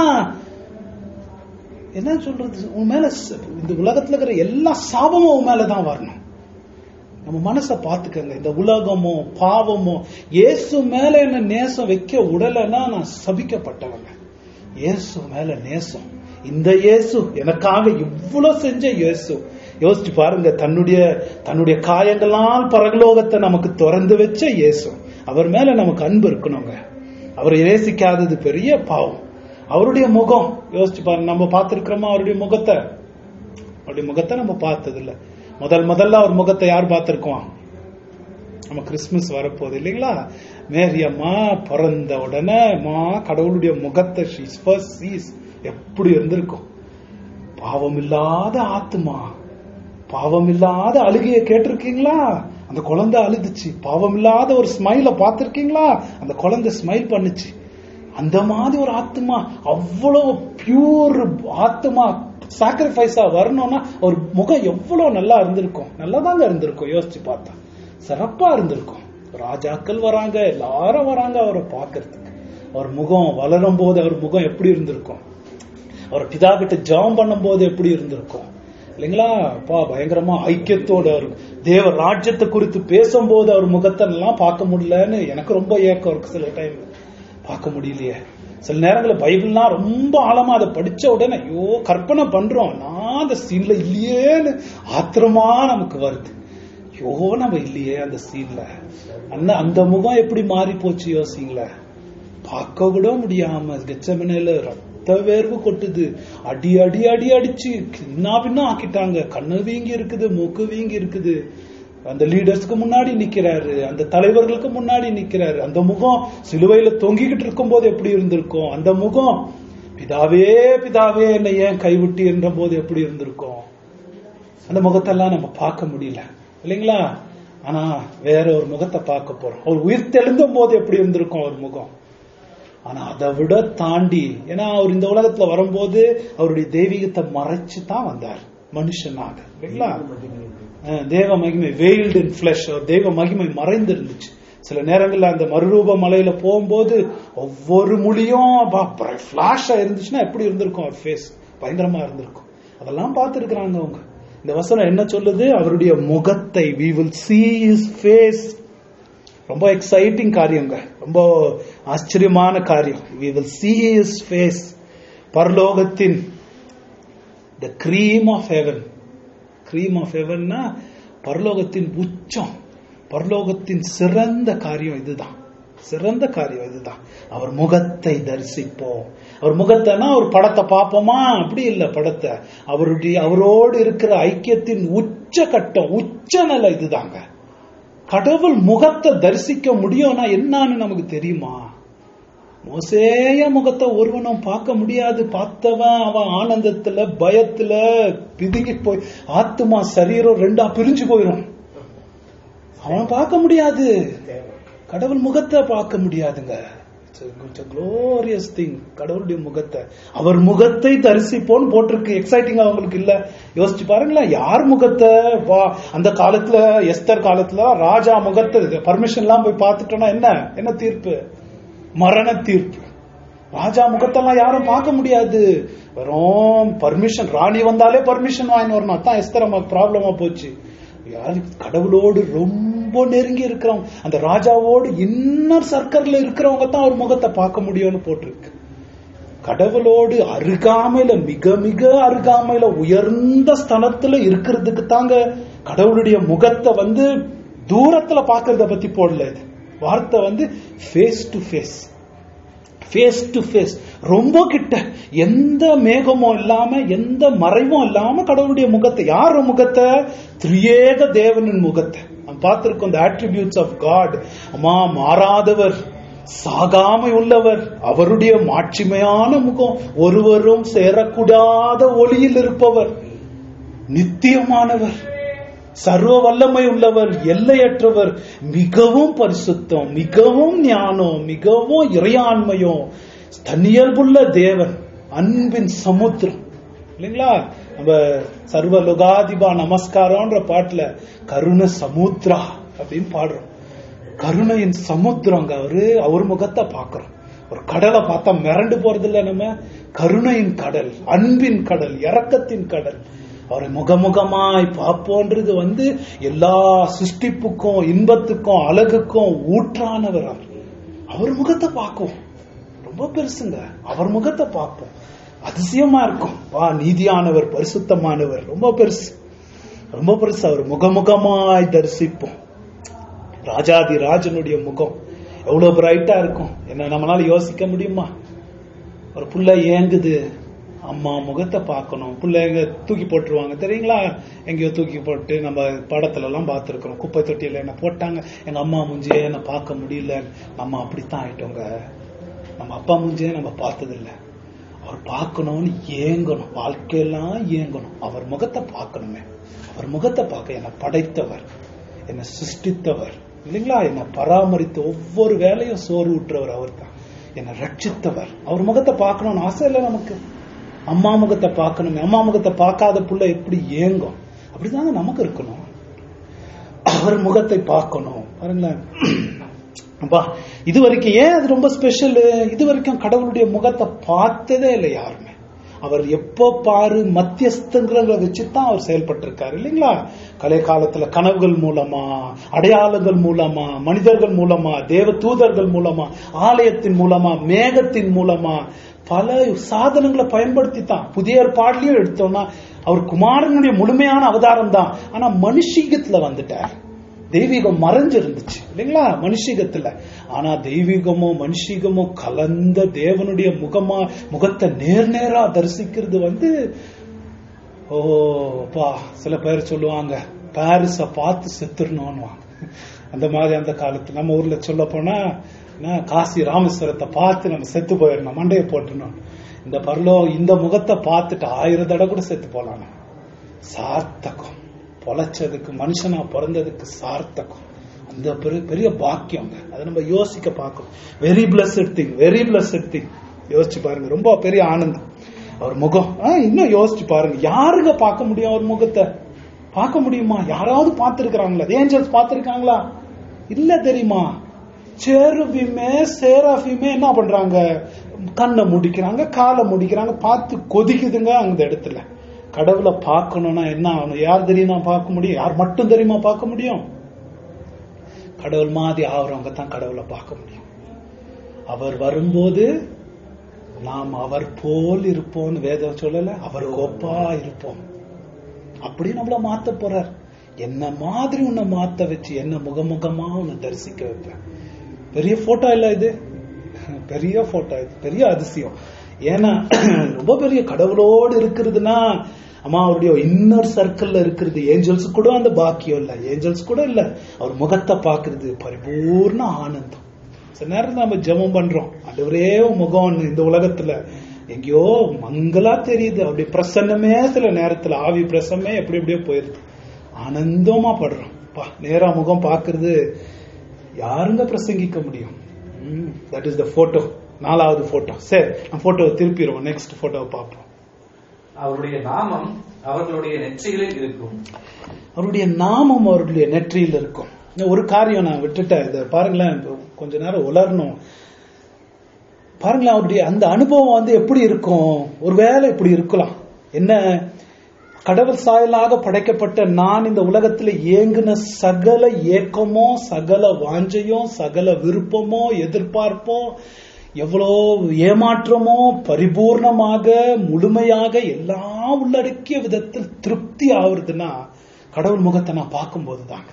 என்ன சொல்றது? உன் மேல இந்த உலகத்துல இருக்கிற எல்லா சாபமும் உன் மேலதான் வரணும். நம்ம மனசை பார்த்துக்கங்க. இந்த உலகமோ பாவமோ இயேசு மேல என்ன நேசம் வைக்க உடலைன்னா நான் சபிக்கப்பட்டவங்க. இயேசு மேல நேசம். இந்த இயேசு எனக்காக இவ்வளவு செஞ்ச இயேசு. யோசிச்சு பாருங்க, தன்னுடைய தன்னுடைய காயங்களால் பரலோகத்தை நமக்கு திறந்து வச்ச இயேசு. அவர் மேல நமக்கு அன்பு இருக்கணுங்க. அவரை நேசிக்காதது பெரிய பாவம். அவருடைய முகம் யோசிச்சு பாருங்க. நம்ம பார்த்திருக்கிறோமா அவருடைய முகத்தை? அவருடைய முகத்தை நம்ம பார்த்தது இல்ல. முதல் முதல்ல அவர் முகத்தை யார் பார்த்திருக்கோம்? நம்ம கிறிஸ்துமஸ் வரப்போகுது இல்லைங்களா? மேரி அம்மா பிறந்த உடனே மா கடவுளுடைய முகத்தை எப்படி இருந்திருக்கும்? பாவம் இல்லாத ஆத்துமா, பாவம் இல்லாத அழுகைய கேட்டிருக்கீங்களா? அந்த குழந்தை அழுதுச்சு. பாவம் இல்லாத ஒரு ஸ்மைல பார்த்திருக்கீங்களா? அந்த குழந்தை ஸ்மைல் பண்ணுச்சு. அந்த மாதிரி ஒரு ஆத்மா, அவ்வளவு பியூர் ஆத்மா சாக்ரிஃபைஸா வரணும்னா ஒரு முகம் எவ்வளவு நல்லா இருந்திருக்கும். நல்லாதாங்க இருந்திருக்கும். யோசிச்சு பார்த்தா சிறப்பா இருந்திருக்கும். ராஜாக்கள் வராங்க, எல்லாரும் வராங்க அவரை பார்க்கறதுக்கு. அவர் முகம் வளரும் போது அவர் முகம் எப்படி இருந்திருக்கும்? அவர் பிதா கிட்ட ஜெபம் பண்ணும் போது எப்படி இருந்திருக்கும் இல்லைங்களா? அப்பா பயங்கரமா ஐக்கியத்தோட அவர் தேவ ராஜ்யத்தை குறித்து பேசும்போது அவர் முகத்தை எல்லாம் பார்க்க முடியலன்னு எனக்கு ரொம்ப ஏக்கம் இருக்கு. சில டைம் பார்க்க முடியலையே. சில நேரங்களில் பைபிள்னா ரொம்ப ஆழமா அதை படிச்ச உடனே ஐயோ கற்பனை பண்றோம், நான் அந்த சீன்ல இல்லையேன்னு ஆத்திரமா நமக்கு வருது. ஐயோ நம்ம இல்லையே அந்த சீன்ல. அந்த அந்த முகம் எப்படி மாறி போச்சு யோசிங்கள. பார்க்க கூட முடியாம கெத்செமனேல ரத்த வேர்வு கொட்டுது. அடி அடி அடி அடிச்சு பின்னா பின்னா ஆக்கிட்டாங்க. கண்ணு வீங்கி இருக்குது, மூக்கு வீங்கி இருக்குது. அந்த லீடர்ஸ்க்கு முன்னாடி நிக்கிறாரு, அந்த தலைவர்களுக்கு முன்னாடி நிக்கிறாரு. அந்த முகம் சிலுவையில தொங்கிக்கிட்டு இருக்கும் போது எப்படி இருந்திருக்கும்? அந்த முகம் பிதாவே பிதாவே என்னை ஏன் கைவிட்டு என்ற போது எப்படி இருந்திருக்கும்? அந்த முகத்தெல்லாம் நம்ம பார்க்க முடியல இல்லைங்களா? ஆனா வேற ஒரு முகத்தை பார்க்க போறோம். அவர் உயிர் தெழுந்தும் போது எப்படி இருந்திருக்கும் அவர் முகம்? ஆனா அதை விட தாண்டி, ஏன்னா அவர் இந்த உலகத்துல வரும்போது அவருடைய தெய்வீகத்தை மறைச்சு தான் வந்தார் மனுஷனாக இல்லைங்களா? தேவ மகிமை வெயில்டு இன் ஃபிளஷ், தேவ மகிமை மறைந்து இருந்துச்சு. சில நேரங்கள்ல அந்த மறுரூப மலையில போகும்போது ஒவ்வொரு மொழியும் பிளாஷா இருந்துச்சுன்னா எப்படி இருந்திருக்கும் அவர் ஃபேஸ்? பயங்கரமா இருந்திருக்கும். அதெல்லாம் பார்த்திருக்கிறாங்க அவங்க. இந்த வசனம் என்ன சொல்லுது? அவருடைய முகத்தை we will see his face. ரொம்ப எக்ஸைட்டிங் காரியங்க, ரொம்ப ஆச்சரியமான காரியம். we will see his face. பரலோகத்தின் the cream of heaven, cream of heavenனா பரலோகத்தின் உச்சம், பரலோகத்தின் சிறந்த காரியம் இதுதான். சிறந்த காரியம் இதுதான். அவர் முகத்தை தரிசிப்போம். அவர் முகத்தைனா ஒரு படத்தை பார்ப்போமா? அப்படி இல்ல. படத்தை அவருடைய அவரோடு இருக்கிற ஐக்கியத்தின் உச்ச கட்டம், உச்ச நிலை இதுதாங்க. கடவுள் முகத்தை தரிசிக்க முடியும்னா என்னன்னு நமக்கு தெரியுமா? மோசேய முகத்தை ஒருவனும் பார்க்க முடியாது. பார்த்தவன் அவன் ஆனந்தத்துல பயத்துல பிதுங்கி போய் ஆத்துமா சரீரம் ரெண்டா பிரிஞ்சு போயிடும். அவன் பார்க்க முடியாது, கடவுள் முகத்தை பார்க்க முடியாதுங்க. glorious thing, கடவுளுடைய முகத்தை, அவர் முகத்தை தரிசிப்போன்னு போட்டிருக்கு. எக்ஸைட்டிங் அவங்களுக்கு இல்ல? யோசிச்சு பாருங்களேன், யார் முகத்தை? வா, அந்த காலத்துல எஸ்தர் காலத்துல ராஜா முகத்தை பர்மிஷன் எல்லாம் போய் பார்த்துட்டோம்னா என்ன என்ன தீர்ப்பு? மரண தீர்ப்பு. ராஜா முகத்தெல்லாம் யாரும் பார்க்க முடியாது. வெறும் பர்மிஷன், ராணி வந்தாலே பர்மிஷன் வாங்கி வரணும். அதான் எஸ்தர் நமக்கு ப்ராப்ளமா போச்சு. யாரு கடவுளோடு ரொம்ப நெருங்கி இருக்கிறவங்க, அந்த ராஜாவோடு இன்னர் சர்க்கிள்ல இருக்கிறவங்க தான் அவர் முகத்தை பார்க்க முடியும்னு போட்டிருக்கு. கடவுளோடு அருகாமையில, மிக மிக அருகாமையில உயர்ந்த ஸ்தலத்துல இருக்கிறதுக்கு தாங்க கடவுளுடைய முகத்தை வந்து தூரத்துல பாக்குறத பத்தி போடல. இது வார்த்தை வந்து face to face, face to face, ரொம்ப கிட்ட, எந்த மேகமும் இல்லாம எந்த மறைவும் இல்லாம கடவுளுடைய முகத்தை. யார் முகத்தை? திரியேக தேவனின் முகத்தை நாம் பார்த்திருக்கோம். the attributes of God. அம்மா, மாறாதவர், சாகாமை உள்ளவர், அவருடைய மாட்சிமையான முகம், ஒருவரும் சேரக்கூடாத ஒளியில் இருப்பவர், நித்தியமானவர், சர்வ வல்லமை உள்ளவர், எல்லையற்றவர், மிகவும் பரிசுத்தம், மிகவும் ஞானம், மிகவும் இறையாண்மையும், தன்னியல்புள்ள தேவன், அன்பின் சமுத்திரம். இல்லைங்களா? நம்ம சர்வ லோகாதிபா நமஸ்காரம்ன்ற பாட்டுல கருணை சமுத்திரா அப்படின்னு பாடுறோம். கருணையின் சமுத்திரங்க அவரு. அவர் முகத்தை பாக்குறோம். ஒரு கடலை பார்த்தா மிரண்டு போறது இல்ல நம்ம. கருணையின் கடல், அன்பின் கடல், இரக்கத்தின் கடல். அவரை முகமுகமாய் பார்ப்போன்றது வந்து எல்லா சிருஷ்டிப்புக்கும் இன்பத்துக்கும் அழகுக்கும் ஊற்றானவர். அவர் அவர் முகத்தை பார்க்கும். ரொம்ப பெருசுங்க. அவர் முகத்தை பார்ப்போம், அதிசயமா இருக்கும். வா, நீதியானவர், பரிசுத்தமானவர், ரொம்ப பெருசு, ரொம்ப பெருசு. அவர் முகமுகமாய் தரிசிப்போம். ராஜாதி ராஜனுடைய முகம் எவ்வளவு பிரைட்டா இருக்கும். என்ன நம்மளால யோசிக்க முடியுமா? ஒரு புள்ள ஏங்குது, அம்மா முகத்தை பார்க்கணும். பிள்ளைங்க தூக்கி போட்டுருவாங்க தெரியுங்களா? எங்கேயோ தூக்கி போட்டு நம்ம படத்துல எல்லாம் பார்த்துருக்கிறோம். குப்பை தொட்டியில என்ன போட்டாங்க, எங்க அம்மா முஞ்சியே என்ன பார்க்க முடியல. நம்ம அப்படித்தான் ஆயிட்டோங்க. நம்ம அப்பா முஞ்சியே நம்ம பார்த்ததில்ல. அவர் பார்க்கணும்னு ஏங்கணும், வாழ்க்கையெல்லாம் ஏங்கணும். அவர் முகத்தை பார்க்கணுமே. அவர் முகத்தை பார்க்க, என்னை படைத்தவர், என்னை சிருஷ்டித்தவர் இல்லைங்களா, என்னை பராமரித்த ஒவ்வொரு வேலையும் சோறு ஊற்றுறவர் அவர் தான், என்னை ரட்சித்தவர். அவர் முகத்தை பார்க்கணும்னு ஆசை இல்லை நமக்கு? அம்மா முகத்தை பார்க்கணுமே. அம்மா முகத்தை பார்க்காத புள்ள எப்படி ஏங்கும்? அப்படிதாங்க நமக்கு இருக்கணும். அவர் முகத்தை பார்க்கணும். பாருங்களேன், இது வரைக்கும் ஏன் அது ரொம்ப ஸ்பெஷல்? இது வரைக்கும் கடவுளுடைய முகத்தை பார்த்ததே இல்லை யாருமே. அவர் எப்ப பாரு மத்தியஸ்தங்களை வச்சுதான் அவர் செயல்பட்டு இருக்காரு இல்லைங்களா? கலை காலத்துல கனவுகள் மூலமா, அடையாளங்கள் மூலமா, மனிதர்கள் மூலமா, தேவ தூதர்கள் மூலமா, ஆலயத்தின் மூலமா, மேகத்தின் மூலமா, பல சாதனங்களை பயன்படுத்தி தான். புதிய ஏற்பாடுலயும் எடுத்தோம்னா அவர் குமாரனுடைய முழுமையான அவதாரம் தான். ஆனா மனுஷீகத்துல வந்துட்டார். தெய்வீகம் மறைஞ்சிருந்துச்சு இல்லைங்களா மனுஷீகத்துல. ஆனா தெய்வீகமோ மனுஷீகமோ கலந்த தேவனுடைய முகமா, முகத்தை நேர் நேரா தரிசிக்கிறது வந்து, ஓப்பா, சில பேர் சொல்லுவாங்க பாரிஸ பார்த்து செத்துடணும்னு. அந்த மாதிரி அந்த காலத்துல நம்ம ஊர்ல சொல்ல போனா, காசி ராமேஸ்வரத்தை பார்த்து நம்ம செத்து போயிடணும், மண்டையை போட்டுணும். இந்த பரலோ இந்த முகத்தை பார்த்துட்டு ஆயிரம் தடவை கூட செத்து போலாம். சார்த்தகம், பொழைச்சதுக்கு, மனுஷனா பிறந்ததுக்கு சார்த்தகம், அந்த பெரிய பாக்கியம். அதை நம்ம யோசிக்க பார்க்கணும். Very blessed thing, very blessed thing. யோசிச்சு பாருங்க, ரொம்ப பெரிய ஆனந்தம் அவர் முகம். இன்னும் யோசிச்சு பாருங்க, யாருங்க பார்க்க முடியும் அவர் முகத்தை? பார்க்க முடியுமா? யாராவது பார்த்திருக்கிறாங்களா? ஏஞ்சல்ஸ் பார்த்திருக்காங்களா? இல்ல தெரியுமா? சேருபிமே சேராபிமே என்ன பண்றாங்க? கண்ணை முடிக்கிறாங்க, காலை முடிக்கிறாங்க, பார்த்து கொதிக்குதுங்க அந்த இடத்துல. கடவுளை பார்க்கணும்னா என்ன ஆகணும்? யார் தெரியுமா பார்க்க முடியும்? யார் மட்டும் தெரியுமா பார்க்க முடியும்? கடவுள் மாதிரி ஆகிறவங்க தான் கடவுளை பார்க்க முடியும். அவர் வரும்போது நாம் அவர் போல் இருப்போம்னு வேதம் சொல்லல, அவர் கோப்பா இருப்போம். அப்படி நம்மள மாத்த போறார். என்ன மாதிரி உன்னை மாத்த வச்சு என்ன முகமுகமா உன்னை தரிசிக்க வைப்பேன். பெரிய போட்டோ இல்ல இது, பெரிய போட்டோ இது, பெரிய அதிசயம். ஏன்னா ரொம்ப பெரிய கடவுளோடு இருக்கிறதுனா, அம்மா அவருடைய இன்னர் சர்க்கிள்ல இருக்கிறது. ஏஞ்சல்ஸ் கூட அந்த பாக்கியம் இல்ல, ஏஞ்சல்ஸ் கூட இல்ல. அவர் முகத்தை பாக்குறது பரிபூர்ண ஆனந்தம். சில நேரத்துல நம்ம ஜெபம் பண்றோம், ஆண்டவரே உம் முகம் இந்த உலகத்துல எங்கேயோ மங்களா தெரியுது, அப்படி பிரசன்னமே சில நேரத்துல ஆவி பிரசன்னமே எப்படி எப்படியோ போயிருது, ஆனந்தமா படுறோம். பா நேரா முகம் பாக்குறது யாருங்க பிரசங்கிக்க முடியும்? That is the photo. நாலாவது போட்டோ. சரி, நம்ம போட்டோவை திருப்பிடுவோம், நெக்ஸ்ட் போட்டோவை பார்ப்போம். அவருடைய நாமம் அவர்களுடைய நெற்றிகளில் இருக்கும். அவருடைய நாமம் அவருடைய நெற்றியில் இருக்கும். ஒரு காரியம் நான் விட்டுட்டேன், இதை பாருங்களேன், கொஞ்ச நேரம் உலரணும். பாருங்களேன், அவருடைய அந்த அனுபவம் வந்து எப்படி இருக்கும்? ஒருவேளை இப்படி இருக்கலாம், என்ன, கடவுள் சாயலாக படைக்கப்பட்ட நான் இந்த உலகத்துல ஏங்குன சகல ஏக்கமோ சகல வாஞ்சையோ சகல விருப்பமோ எதிர்பார்ப்போ எவ்வளோ ஏமாற்றமோ பரிபூர்ணமாக முழுமையாக எல்லாம் உள்ளடக்கிய விதத்தில் திருப்தி ஆகுறதுன்னா கடவுள் முகத்தை நான் பார்க்கும்போது தாங்க.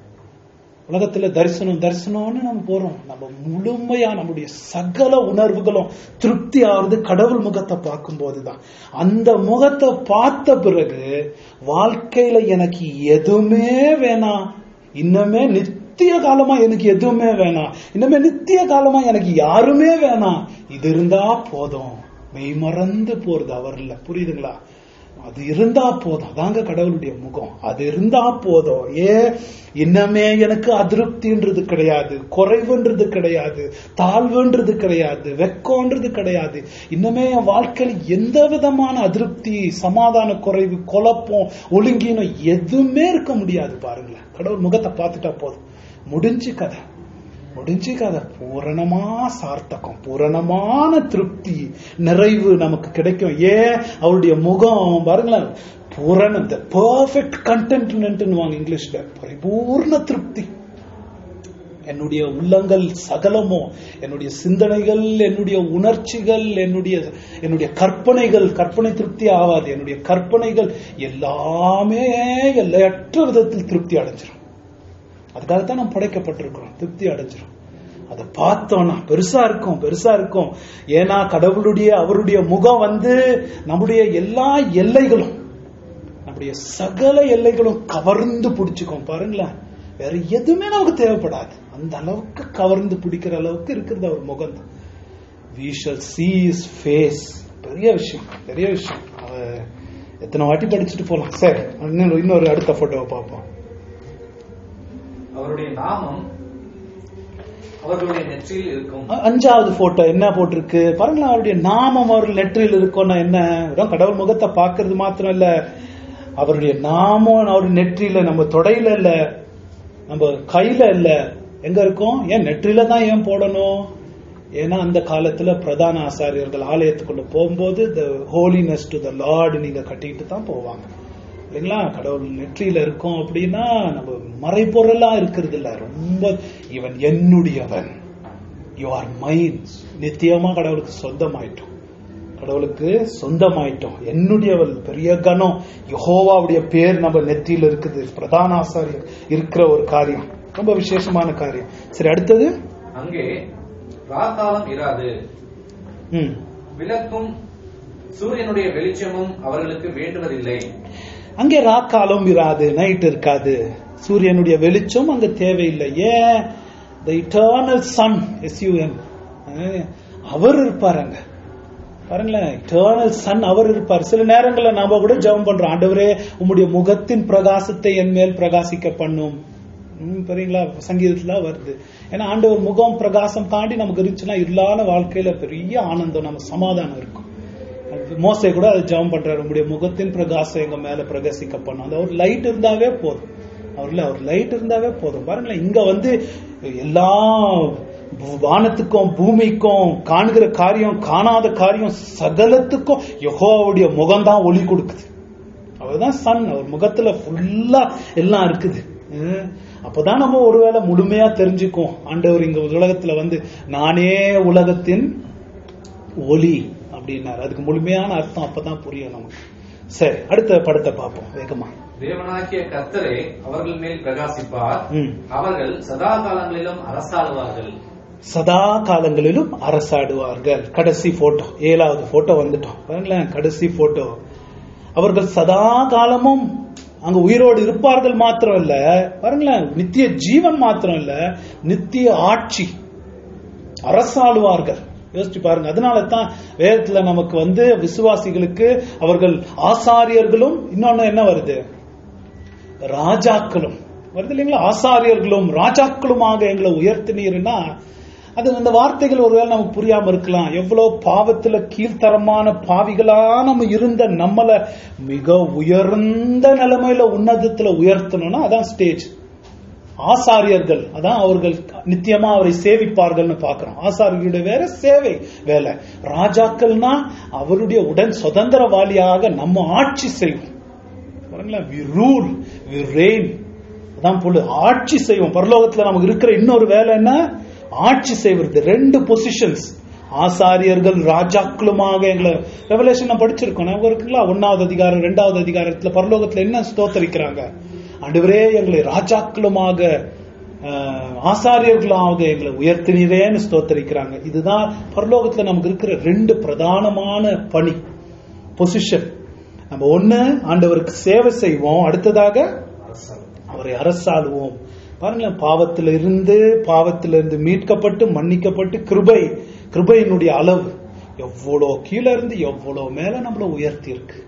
உலகத்துல தரிசனம் தரிசனம்னு நம்ம போறோம், நம்ம முழுமையா நம்முடைய சகல உணர்வுகளும் திருப்தி ஆகுறது கடவுள் முகத்தை பார்க்கும் போதுதான். அந்த முகத்தை பார்த்த பிறகு வாழ்க்கையில எனக்கு எதுவுமே வேணாம், இன்னமே நித்திய காலமா எனக்கு எதுவுமே வேணாம், இன்னமே நித்திய காலமா எனக்கு யாருமே வேணாம், இது இருந்தா போதும், மெய் மறந்து போறது அவர்ல. புரியுதுங்களா? அது இருந்தா போதும், அதாங்க கடவுளுடைய முகம். அது இருந்தா போதும். ஏன் இன்னமே எனக்கு அதிருப்தின்றது கிடையாது, குறைவுன்றது கிடையாது, தாழ்வுன்றது கிடையாது, வெக்கம்ன்றது கிடையாது. இன்னமே என் வாழ்க்கையில் எந்த விதமான அதிருப்தி, சமாதான குறைவு, குழப்பம், ஒழுங்கினம் எதுவுமே இருக்க முடியாது. பாருங்களேன், கடவுள் முகத்தை பார்த்துட்டா போதும், முடிஞ்சு கதை, முடிஞ்சு கதை. பூரணமா சார்த்தகம், பூரணமான திருப்தி, நிறைவு நமக்கு கிடைக்கும். ஏன் அவருடைய முகம் பாருங்களேன், பூரண பெர்ஃபெக்ட் கண்டென்ட்மெண்ட் இங்கிலீஷ்ல, பரிபூர்ண திருப்தி. என்னுடைய உள்ளங்கள் சகலமோ, என்னுடைய சிந்தனைகள், என்னுடைய உணர்ச்சிகள், என்னுடைய என்னுடைய கற்பனைகள், கற்பனை திருப்தி ஆகாது, என்னுடைய கற்பனைகள் எல்லாமே எல்லையற்ற விதத்தில் திருப்தி அடைஞ்சிடும். அதுக்காகத்தான் நாம் படைக்கப்பட்டிருக்கிறோம், திருப்தி அடைஞ்சிடும். அதை பார்த்தோம்னா பெருசா இருக்கும், பெருசா இருக்கும். ஏன்னா கடவுளுடைய அவருடைய முகம் வந்து நம்முடைய எல்லா எல்லைகளும், நம்முடைய சகல எல்லைகளும் கவர்ந்து பிடிச்சுக்கும். பாருங்களேன், வேற எதுவுமே நமக்கு தேவைப்படாது, அந்த அளவுக்கு கவர்ந்து பிடிக்கிற அளவுக்கு இருக்கிறது அவர் முகம். We shall see his face. பெரிய விஷயம், பெரிய விஷயம். அவ எத்தனை வாட்டி படிச்சுட்டு போலாம். சரி, இன்னொரு அடுத்த போட்டோவை பார்ப்போம். அவருடைய நாமம் அவர்களுடைய நெற்றியில் இருக்கும். அஞ்சாவது போட்டோ என்ன போட்டிருக்கு பாருங்களா, அவருடைய நாமம் அவர்கள் நெற்றியில் இருக்கும்னா என்ன? கடவுள் முகத்தை பார்க்கறது மாத்திரம் இல்ல, அவருடைய நாமம் அவருடைய நெற்றியில, நம்ம தொடையில இல்ல, நம்ம கையில இல்ல, எங்க இருக்கும்? ஏன் நெற்றியில தான் ஏன் போடணும்? ஏன்னா அந்த காலத்துல பிரதான ஆசாரியர்கள் ஆலயத்துக்குள்ள போகும்போது the holiness to the Lord நீங்க கட்டிட்டு தான் போவாங்க இல்லைங்களா? கடவுள் நெற்றியில இருக்கும் அப்படின்னா நம்ம மறைபொருளா இருக்கிறது இல்ல, ரொம்ப இவன் என்னுடையவன், யூ ஆர் மைன், நித்தியமா கடவுளுக்கு சொந்தமாயிட்டோம், கடவுளுக்கு சொந்தமாயிட்டோம், என்னுடையவள். பெரிய கணம், யெகோவாவுடைய பேர் நம்ம நெற்றியில இருக்குது, பிரதான ஆசாரியர் இருக்கிற ஒரு காரியம், ரொம்ப விசேஷமான காரியம். சரி, அடுத்தது, அங்கே ராக்காலம் இராது, விளக்கும் சூரியனுடைய வெளிச்சமும் அவர்களுக்கு வேண்டுவதில்லை. அங்கே ராக்காலம் இராது, நைட் இருக்காது, சூரியனுடைய வெளிச்சம் அங்க தேவையில்லை. ஏன்? the eternal sun, S U N, அவர் இருப்பார் அங்க. பாருங்களேன், eternal sun அவர் இருப்பார். சில நேரங்களில் நாம கூட ஜெபம் பண்றோம், ஆண்டவரே உம்முடைய முகத்தின் பிரகாசத்தை என் மேல் பிரகாசிக்க பண்ணும். சரிங்களா? சங்கீதத்துல வருது. ஏன்னா ஆண்டவர் முகம் பிரகாசம் தாண்டி நமக்கு இருந்துச்சுன்னா இல்லாத வாழ்க்கையில பெரிய ஆனந்தம், நம்ம சமாதானம் இருக்கும். மோசே கூட அதை ஜெபம் பண்றாரு, உங்களுடைய முகத்தின் பிரகாசம் எங்க மேல பிரகாசிக்க பண்ணும். அந்த ஒரு லைட் இருந்தாவே போதும், அவர்ல அவர் லைட் இருந்தாவே போதும். பாருங்களேன், இங்க வந்து எல்லா வானத்துக்கும் பூமிக்கும், காண்கிற காரியம் காணாத காரியம் சகலத்துக்கும் யெகோவாவுடைய முகம் தான் ஒளி கொடுக்குது. அவர்தான் சன், அவர் முகத்துல ஃபுல்லா எல்லாம் இருக்குது. அப்பதான் நம்ம ஒருவேளை முழுமையா தெரிஞ்சுக்கும், ஆண்டவர் இங்க உலகத்துல வந்து நானே உலகத்தின் ஒளி அப்படின்னாரு. அதுக்கு முழுமையான அர்த்தம் அப்பதான் புரியும் நமக்கு. சரி, அடுத்த படத்தை பார்ப்போம் வேகமா. தேவனாகிய கர்த்தரே அவர்கள் மேல் பிரகாசிப்பார், அவர்கள் சதா காலங்களிலும் அரசாடுவார்கள். சதா காலங்களிலும் அரசாடுவார்கள். கடைசி போட்டோ, ஏழாவது போட்டோ வந்துட்டோம் பாருங்களேன், கடைசி போட்டோ. அவர்கள் சதா காலமும் அங்க உயிரோடு இருப்பார்கள் மாத்திரம் இல்ல, பாருங்களேன், நித்திய ஜீவன் மாத்திரம் இல்ல, நித்திய ஆட்சி, அரசாளுவார்கள். யோசிச்சு பாருங்க. அதனால தான் வேதத்துல நமக்கு வந்து விசுவாசிகளுக்கு அவர்கள் ஆசாரியர்களும், இன்னொன்னு என்ன வருது, ராஜாக்களும் வருது இல்லைங்களா? ஆசாரியர்களும் ராஜாக்களுமாக எங்களை உயர்த்தினீர்னா, அது அந்த வார்த்தைகள் ஒருவேளை நமக்கு புரியாம இருக்கலாம். எவ்வளவு பாவத்துல கீழ்த்தரமான பாவிகளா நம்ம இருந்த நம்மள மிக உயர்ந்த நிலைமையில உன்னதத்துல உயர்த்தணும்னா அதான் ஸ்டேஜ். ஆசாரியர்கள், அதான் அவர்கள் நித்தியமா அவரை சேவிப்பார்கள்னு பாக்குறோம். ஆசாரியர்களுடைய வேற சேவை வேலை. ராஜாக்கள்னா அவருடைய உடன் சுதந்திரவாளியாக நம்ம ஆட்சி செய்வோம். we rule, we reign. அதான் போல ஆட்சி செய்வோம். பரலோகத்துல நமக்கு இருக்கிற இன்னொரு வேலை என்ன, ஆட்சி செய்வது. ரெண்டு பொசிஷன்ஸ், ஆசாரியர்கள் ராஜாக்களுமாக எங்களை ரெவலேஷன் படிச்சிருக்கோம். இருக்குங்களா? ஒன்னாவது அதிகாரம் இரண்டாவது அதிகாரத்துல பரலோகத்துல என்ன ஸ்தோத்தரிக்கிறாங்க, ஆண்டவரே எங்களை ராஜாக்களுமாக ஆசாரியர்களாக எங்களை உயர்த்தினீரேன்னு ஸ்தோத்தரிக்கிறாங்க. இதுதான் பரலோகத்துல நமக்கு இருக்கிற ரெண்டு பிரதானமான பணி, பொசிஷன். நம்ம ஒண்ணு ஆண்டவருக்கு சேவை செய்வோம், அடுத்ததாக அவரை அரசாளுவோம். பாருங்களேன், பாவத்தில இருந்து பாவத்தில இருந்து மீட்கப்பட்டு மன்னிக்கப்பட்டு கிருபை கிருபையினுடைய அளவு எவ்வளோ கீழே இருந்து எவ்வளவு மேல நம்மள உயர்த்தி இருக்கு.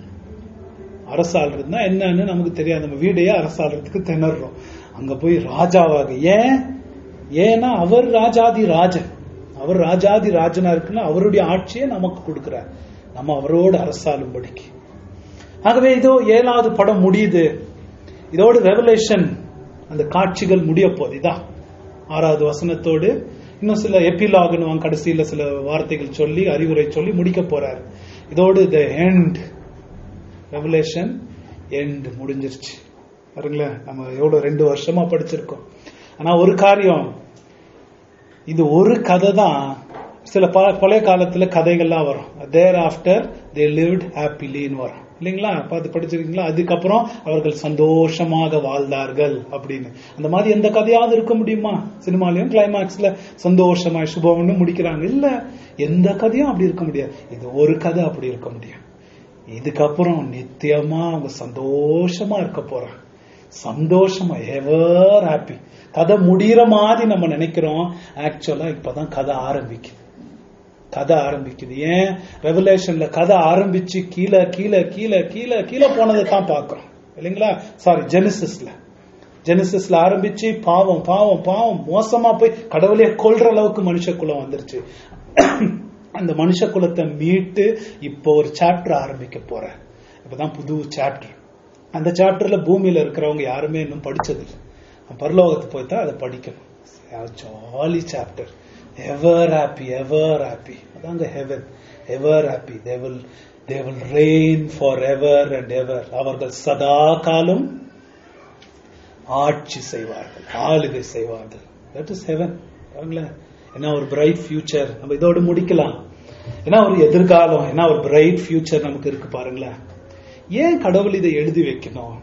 அரசாள்றதுன்னா என்னன்னு நமக்கு தெரியாது. நம்ம வீடையே அரசாளுறதுக்கு திணறோம். அங்க போய் ராஜாவாக, ஏன் ஏன்னா அவர் ராஜாதி ராஜன், அவர் ராஜாதி ராஜனா இருக்குன்னா அவருடைய ஆட்சியை நமக்கு கொடுக்கிறார், நம்ம அவரோடு அரசாளும்படிக்கு. ஆகவே இதோ ஏழாவது படம் முடியுது. இதோடு ரெவலேஷன் அந்த காட்சிகள் முடிய போகுது. இதான் ஆறாவது வசனத்தோடு இன்னும் சில எபிலாகுன்னு கடைசியில சில வார்த்தைகள் சொல்லி அறிவுரை சொல்லி முடிக்க போறாரு. இதோடு த எண்ட், ரெவலேஷன் எண்ட் முடிஞ்சிருச்சு. பாருங்களேன், நம்ம எவ்வளவு ரெண்டு வருஷமா படிச்சிருக்கோம். ஆனா ஒரு காரியம், இது ஒரு கதை தான். சில பழைய காலத்துல கதைகள்லாம் வரும், தேர் ஆஃப்டர் தே லிவ்ட் ஹாப்பிலின்னு வரும் இல்லைங்களா? பார்த்து படிச்சிருக்கீங்களா? அதுக்கப்புறம் அவர்கள் சந்தோஷமாக வாழ்ந்தார்கள் அப்படின்னு. அந்த மாதிரி எந்த கதையாவது இருக்க முடியுமா? சினிமாலையும் கிளைமேக்ஸ்ல சந்தோஷமா சுபம்னு முடிக்கிறாங்க. இல்ல, எந்த கதையும் அப்படி இருக்க முடியாது. இது ஒரு கதை அப்படி இருக்க முடியும். இதுக்கப்புறம் நித்தியமா அவங்க சந்தோஷமா இருக்க போறாங்க. சந்தோஷமா, எவர் ஹாப்பி. கதை முடிகிற மாதிரி நம்ம நினைக்கிறோம், ஆக்சுவலா இப்பதான் கதை ஆரம்பிக்குது. கதை ஆரம்பிக்குது. ஏன் ரெவலேஷன்ல கதை ஆரம்பிச்சு கீழே கீழே கீழே கீழே கீழே போனதை தான் பாக்குறோம் இல்லைங்களா? சாரி, ஜெனிசிஸ்ல ஜெனிசிஸ்ல ஆரம்பிச்சு பாவம் பாவம் பாவம் மோசமா போய் கடவுளே கொல்ற அளவுக்கு மனுஷ குலம் வந்துருச்சு. அந்த மனுஷ குலத்தை மீட்டு இப்போ ஒரு சாப்டர் ஆரம்பிக்க போற. இப்பதான் புது சாப்டர். அந்த சாப்டர்ல பூமியில இருக்கிறவங்க யாருமே இன்னும் படிச்சது இல்லை. பரலோகத்துக்கு போய் தான் அதை படிக்கணும். Jolly chapter. ever happy, ever happy. அதாங்க heaven, ever happy. They will, they will reign forever and ever. அவர்கள் சதா காலம் ஆட்சி செய்வார்கள், ஆளுகை செய்வார்கள். That is heaven. பாருங்களேன், என்ன ஒரு பிரைட் ஃபியூச்சர். நம்ம இதோடு முடிக்கலாம். ஏன்னா ஒரு எதிர்காலம், என்ன ஒரு பிரைட் ஃபியூச்சர் நமக்கு இருக்கு. பாருங்களேன், ஏன் கடவுள் இதை எழுதி வைக்கணும்?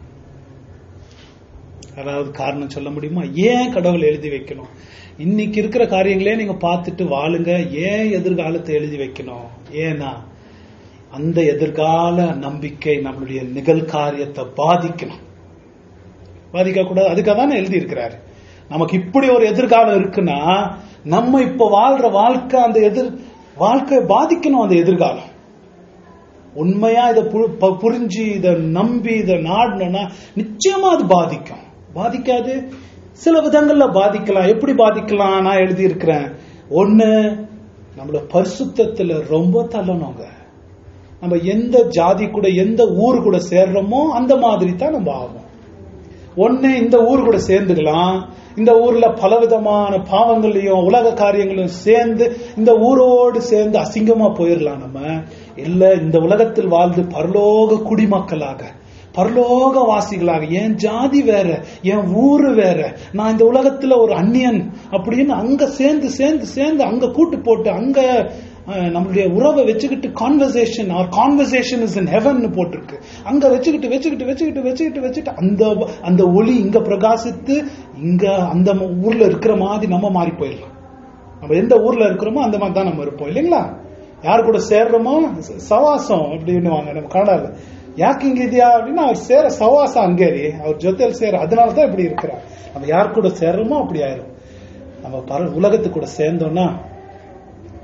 அதாவது காரணம் சொல்ல முடியுமா? ஏன் கடவுள் எழுதி வைக்கணும்? இன்னைக்கு இருக்கிற காரியங்களே நீங்க பார்த்துட்டு வாழுங்க. ஏன் எதிர்காலத்தை எழுதி வைக்கணும்? ஏன்னா அந்த எதிர்கால நம்பிக்கை நம்மளுடைய நிகழ்காரியத்தை பாதிக்கணும், பாதிக்க கூடாது. அதுக்காக தான் எழுதி இருக்கிறாரு. நமக்கு இப்படி ஒரு எதிர்காலம் இருக்குன்னா நம்ம இப்ப வாழ்ற வாழ்க்கை அந்த எதிர் வாழ்க்கையை பாதிக்கணும். அந்த எதிர்காலம் உண்மையா இதை புரிஞ்சு இதை நம்பி இதை நாடணும்னா நிச்சயமா அது பாதிக்கும். பாதிக்காது, சில விதங்கள்ல பாதிக்கலாம். எப்படி பாதிக்கலாம்? நான் எழுதி இருக்கிறேன். ஒண்ணு, நம்மள பரிசுத்தத்துல ரொம்ப தள்ளணுங்க. நம்ம எந்த ஜாதி கூட எந்த ஊர் கூட சேர்றோமோ அந்த மாதிரி தான் நம்ம ஆகும். ஒண்ணு, இந்த ஊர் கூட சேர்ந்துக்கலாம். இந்த ஊர்ல பலவிதமான பாவங்களையும் உலக காரியங்களையும் சேர்ந்து இந்த ஊரோடு சேர்ந்து அசிங்கமா போயிடலாம். நம்ம இல்ல, இந்த உலகத்தில் வாழ்ந்து பரலோக குடிமக்களாக பரலோக வாசிகளாக, என் ஜாதி வேற, என் ஊரு வேற, நான் இந்த உலகத்துல ஒரு அந்நியன் அப்படின்னு அங்க சேர்ந்து சேர்ந்து சேர்ந்து அங்க கூட்டு போட்டு அங்க நம்மளுடைய உறவை வச்சுக்கிட்டு conversation or conversation is in heaven போட்டிருக்கு. அங்க வச்சுக்கிட்டு வச்சுக்கிட்டு வச்சுக்கிட்டு வச்சுக்கிட்டு வச்சுக்கிட்டு அந்த அந்த ஒளி இங்க பிரகாசித்து இங்க அந்த ஊர்ல இருக்கிற மாதிரி நம்ம மாறி போயிடலாம். நம்ம எந்த ஊர்ல இருக்கிறோமோ அந்த மாதிரி தான் நம்ம இருப்போம் இல்லைங்களா? யார் கூட சேர்றோமோ சவாசம் அப்படின்னு வாங்க நம்ம கனடால. யாக்கு இங்க இதையா அப்படின்னா அவர் சேர சவாசம் அங்கேறி அவர் ஜொத்தையில் சேர, அதனாலதான் இப்படி இருக்கிறார். நம்ம யார் கூட சேர்றோமோ அப்படி ஆயிரும். நம்ம பர உலகத்து கூட சேர்ந்தோம்னா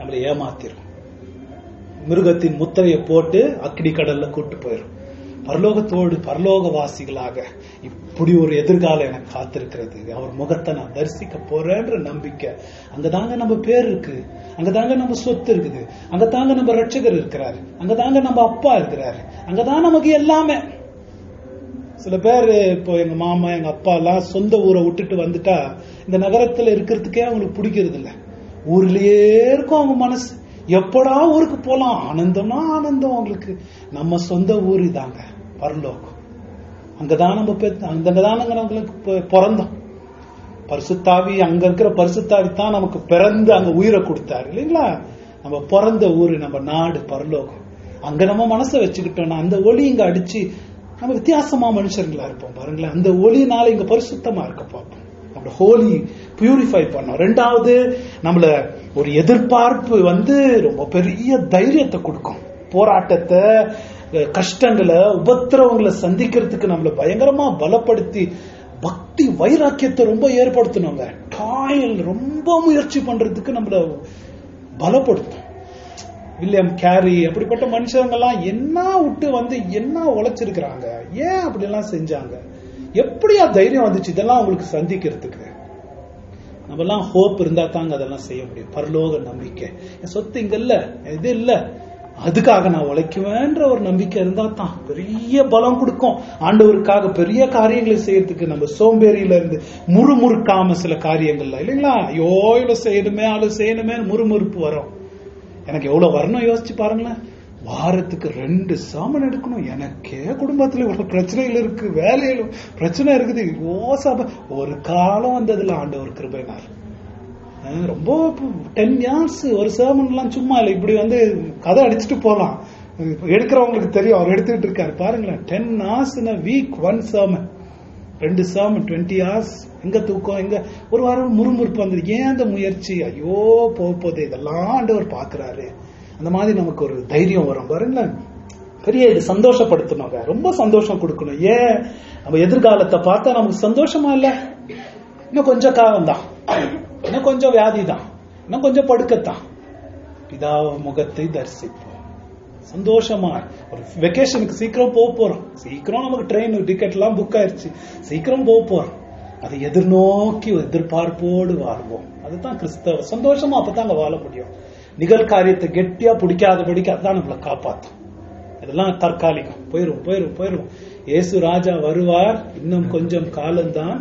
நம்மளை ஏமாத்திரும். மிருகத்தின் முத்திரையை போட்டு அக்கினி கடல்ல கூட்டு போயிடும். பரலோகத்தோடு பரலோகவாசிகளாக இப்படி ஒரு எதிர்காலம் எனக்கு காத்திருக்கிறது, அவர் முகத்தை நான் தரிசிக்க போறேன்ற நம்பிக்கை. அங்கதாங்க நம்ம பேர் இருக்கு, அங்கதாங்க நம்ம சொத்து இருக்குது, அங்கதாங்க நம்ம ரட்சகர் இருக்கிறாரு, அங்கதாங்க நம்ம அப்பா இருக்கிறாரு, அங்கதான் நமக்கு எல்லாமே. சில பேர் இப்போ எங்க மாமா எங்க அப்பா எல்லாம் சொந்த ஊரை விட்டுட்டு வந்துட்டா இந்த நகரத்துல இருக்கிறதுக்கே அவங்களுக்கு பிடிக்கிறது இல்ல. ஊர்லயே இருக்கும் அவங்க மனசு, எப்படா ஊருக்கு போலாம், ஆனந்தம்னா ஆனந்தம் அவங்களுக்கு. நம்ம சொந்த ஊர் இதாங்க பரலோகம். அங்கதான் நம்ம அங்கதான் நம்மளுக்கு பிறந்தோம். பரிசுத்தாவி, அங்க இருக்கிற பரிசுத்தாவி தான் நமக்கு பிறந்து அங்க உயிரை கொடுத்தாரு இல்லைங்களா. நம்ம பிறந்த ஊரு, நம்ம நாடு பரலோகம். அங்க நம்ம மனசை வச்சுக்கிட்டோம்னா அந்த ஒளி இங்க அடிச்சு நம்ம வித்தியாசமா மனுஷங்களா இருப்போம் பாருங்களேன். அந்த ஒளினால இங்க பரிசுத்தமா இருக்க பார்ப்போம். நம்ம ஹோலி பியூரிஃபை பண்ணோம். ரெண்டாவது, நம்மள ஒரு எதிர்பார்ப்பு வந்து ரொம்ப பெரிய தைரியத்தை கொடுக்கும். போராட்டத்தை, கஷ்டங்களை, உபத்திரவங்களை சந்திக்கிறதுக்கு நம்மள பயங்கரமா பலப்படுத்தி பக்தி வைராக்கியத்தை ரொம்ப ஏற்படுத்தணுங்க. டாயில் ரொம்ப முயற்சி பண்றதுக்கு நம்மள பலப்படுத்தும். வில்லியம் கேரி அப்படிப்பட்ட மனுஷங்கெல்லாம் என்ன விட்டு வந்து என்ன உழைச்சிருக்கிறாங்க, ஏன் அப்படி எல்லாம் செஞ்சாங்க, எப்படியா தைரியம் வந்துச்சு இதெல்லாம் உங்களுக்கு சந்திக்கிறதுக்கு? நம்ம எல்லாம் ஹோப் இருந்தா தாங்க அதெல்லாம் செய்ய முடியும். பரலோக நம்பிக்கை, என் சொத்து இங்க இல்ல, இது இல்ல, அதுக்காக நான் உழைக்குவேன்ற ஒரு நம்பிக்கை இருந்தா தான் பெரிய பலம் கொடுக்கும் ஆண்டவருக்காக பெரிய காரியங்களை செய்யறதுக்கு. நம்ம சோம்பேறியில இருந்து முறுமுறுக்காம சில காரியங்கள்ல இல்லைங்களா, ஐயோ இவ்வளவு செய்யணுமே அவ்வளவு செய்யணுமே முறுமுறுப்பு வரும். எனக்கு எவ்வளவு வரணும் யோசிச்சு பாருங்களேன். வாரத்துக்கு ரெண்டு சாமன் எடுக்கணும், எனக்கே குடும்பத்துல இவ்வளவு பிரச்சனைகள் இருக்கு, வேலையிலும் பிரச்சனை இருக்குது. யோசா ஒரு காலம் வந்ததுல ஆண்டவர் கிருபைனார். ரொம்ப டென் இயர்ஸ் ஒரு சேமன் எல்லாம் சும்மா இல்லை, இப்படி வந்து கதை அடிச்சுட்டு போலாம். எடுக்கிறவங்களுக்கு தெரியும் அவர் எடுத்துக்கிட்டு இருக்காரு பாருங்களேன். Ten hours in a week one sermon, ரெண்டு சேமன் டுவெண்ட்டி ஹவர்ஸ். எங்க தூக்கம், எங்க ஒரு வாரம் முறுமுறுப்பு வந்தது. ஏன் அந்த முயற்சி? ஐயோ போக போதே இதெல்லாம் ஆண்டவர் பாக்குறாரு. அந்த மாதிரி நமக்கு ஒரு தைரியம் வரும் பாருங்களேன். பெரிய இது சந்தோஷப்படுத்தணும், ரொம்ப சந்தோஷம் கொடுக்கணும். ஏன் நம்ம எதிர்காலத்தை பார்த்தா நமக்கு சந்தோஷமா இல்ல? இன்னும் கொஞ்சம் காலம் தான், இன்னும் கொஞ்சம் வியாதி தான், இன்னும் கொஞ்சம் படுக்கத்தான். பிதா முகத்தை தரிசிப்போம் சந்தோஷமா. ஒரு வெக்கேஷனுக்கு சீக்கிரம் போக போறோம், சீக்கிரம் நமக்கு ட்ரெயின் டிக்கெட் எல்லாம் புக் ஆயிடுச்சு, சீக்கிரம் போக போறோம். அதை எதிர்நோக்கி எதிர்பார்ப்போடு வாழ்வோம். அதுதான் கிறிஸ்தவ சந்தோஷமா. அப்பதாங்க வாழ முடியும். நிகழ்காரியத்தை கெட்டியா பிடிக்காதபடிக்கு அதான் நம்மளை காப்பாற்றும். இதெல்லாம் தற்காலிகம், போயிரும் போயிரும் போயிரும். இயேசு ராஜா வருவார், இன்னும் கொஞ்சம் காலம்தான்,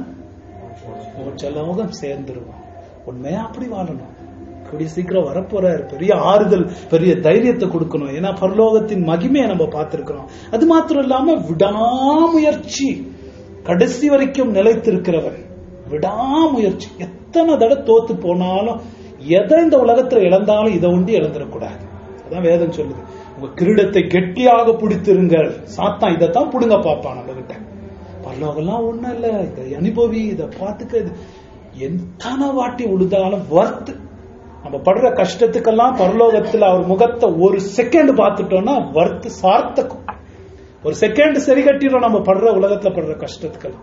மோட்சலோகம் சேர்ந்துருவோம். உண்மையா அப்படி வாழணும். கூடிய சீக்கிரம் வரப்போறாரு. பெரிய ஆறுதல், பெரிய தைரியத்தை கொடுக்கணும். ஏன்னா பரலோகத்தின் மகிமையை நம்ம பார்த்திருக்கிறோம். அது மாத்திரம் இல்லாம விடாமுயற்சி, கடைசி வரைக்கும் நிலைத்திருக்கிறவன். விடாமுயற்சி. எத்தனை தடவை தோத்து போனாலும், எதை இந்த உலகத்துல இழந்தாலும் இதை உண்டு இழந்துடக்கூடாது. அதான் வேதம் சொல்லுது, உங்க கிரீடத்தை கெட்டியாக பிடித்திருங்கள். சாத்தான் இதைத்தான் புடுங்க பார்ப்பான் நம்ம கிட்ட. பரலோகம்லாம் ஒண்ணும் இல்ல, இதை அனுபவி, இதை பார்த்துக்க. எத்தனை வாட்டி உழுதாலும் வர்த்து. நம்ம படுற கஷ்டத்துக்கெல்லாம் பரலோகத்துல அவர் முகத்தை ஒரு செகண்ட் பார்த்துட்டோம்னா வர்த்து சார்த்தக்கும். ஒரு செகண்ட் சரி கட்டிடும் நம்ம படுற உலகத்துல படுற கஷ்டத்துக்கெல்லாம்.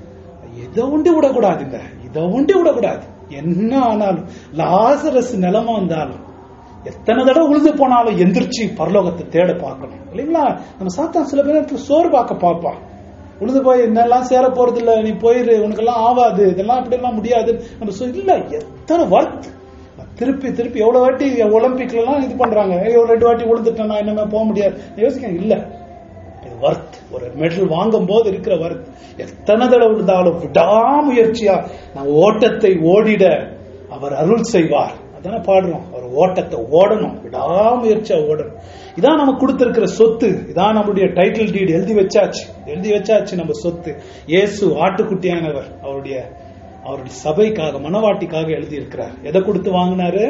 இதை உண்டி விடக்கூடாதுங்க, இதை உண்டி விடக்கூடாது. என்ன ஆனாலும், லாசரஸ் நிலைமை வந்தாலும், எத்தனை தடவை உழுது போனாலும் எந்திரிச்சு பரலோகத்தை தேட பார்க்கணும் இல்லைங்களா. நம்ம சாத்தான் சில பேர் சோறு பார்க்க பார்ப்பான். உழுது போய் என்னெல்லாம் சேர போறது இல்ல, நீ போயிரு, உனக்கெல்லாம் ஆவாது, இதெல்லாம் அப்படி எல்லாம் முடியாது நம்ம இல்ல. எத்தனை வர்த் திருப்பி திருப்பி எவ்வளவு வாட்டி ஒலிம்பிக்ல எல்லாம் இது பண்றாங்க, ரெண்டு வாட்டி உழுந்துட்டேன் நான் என்னமே போக முடியாது யோசிக்க இல்ல. வர்த், ஒரு மெடல் வாங்கும் போது இருக்கிற வர்த். எத்தனை தடவை விழுந்தாலும் விடாமுயற்சியா நம்ம ஓட்டத்தை ஓடிட அவர் அருள் செய்வார். அதான பாடுறோம், அவர் ஓட்டத்தை ஓடணும், விடாமுயற்சியா ஓடணும். இதான் நமக்கு கொடுத்திருக்கிற சொத்து. இதான் நம்முடைய டைட்டில் டீட். எழுதி வச்சாச்சு, எழுதி வச்சாச்சு நம்ம சொத்து. இயேசு ஆட்டுக்குட்டியானவர் அவருடைய அவருடைய சபைக்காக, மனவாட்டிக்காக எழுதி இருக்கிறார். எதை கொடுத்து வாங்கினாரு?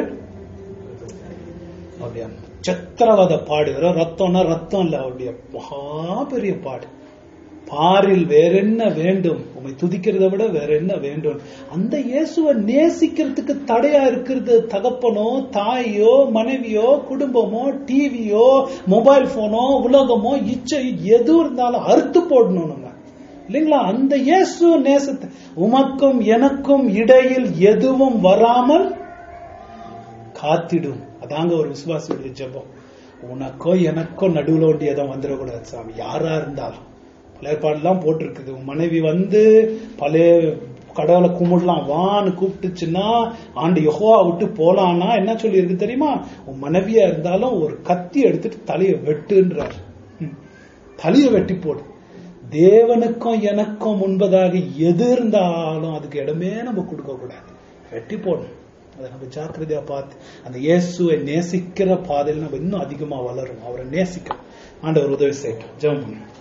அவருடைய சத்திரவத பாடு. ரத்தம்னா ரத்தம் இல்ல, அவருடைய மகா பெரிய பாடு. பாரில் வேற என்ன வேண்டும், உண்மை துதிக்கிறத விட வேற என்ன வேண்டும்? அந்த இயேசுவை நேசிக்கிறதுக்கு தடையா இருக்கிறது தகப்பனோ, தாயோ, மனைவியோ, குடும்பமோ, டிவியோ, மொபைல் போனோ, உலகமோ, இச்சை எது இருந்தாலும் அறுத்து போடணும் இல்லைங்களா. அந்த இயேசு நேசத்தை, உமக்கும் எனக்கும் இடையில் எதுவும் வராமல் காத்திடும். அதாங்க ஒரு விசுவாசியுடைய ஜெபம். உனக்கோ எனக்கோ நடுவுல ஒண்டியதான் வந்துடக்கூடாது சாமி, யாரா இருந்தாலும். பழையப்பாடெல்லாம் போட்டிருக்குது, உன் மனைவி வந்து பழைய கடவுளை கும்பிடலாம் வான்னு கூப்பிட்டுச்சுன்னா, ஆண்டு யெகோவா விட்டு போலான்னா என்ன சொல்லி இருக்கு தெரியுமா? உன் மனைவியா இருந்தாலும் ஒரு கத்தி எடுத்துட்டு தலையை வெட்டுன்றார். தலையை வெட்டி போடு. தேவனுக்கும் எனக்கும் முன்பதாக எது இருந்தாலும் அதுக்கு இடமே நம்ம கொடுக்க கூடாது, வெட்டி போடணும். அதை நம்ம ஜாக்கிரதையா பார்த்து அந்த இயேசுவை நேசிக்கிற பாதையில் நம்ம இன்னும் அதிகமா வளரும். அவரை நேசிக்கணும். ஆண்டவர் உதவி செய்யட்டும். ஜெபம் பண்ணுங்க.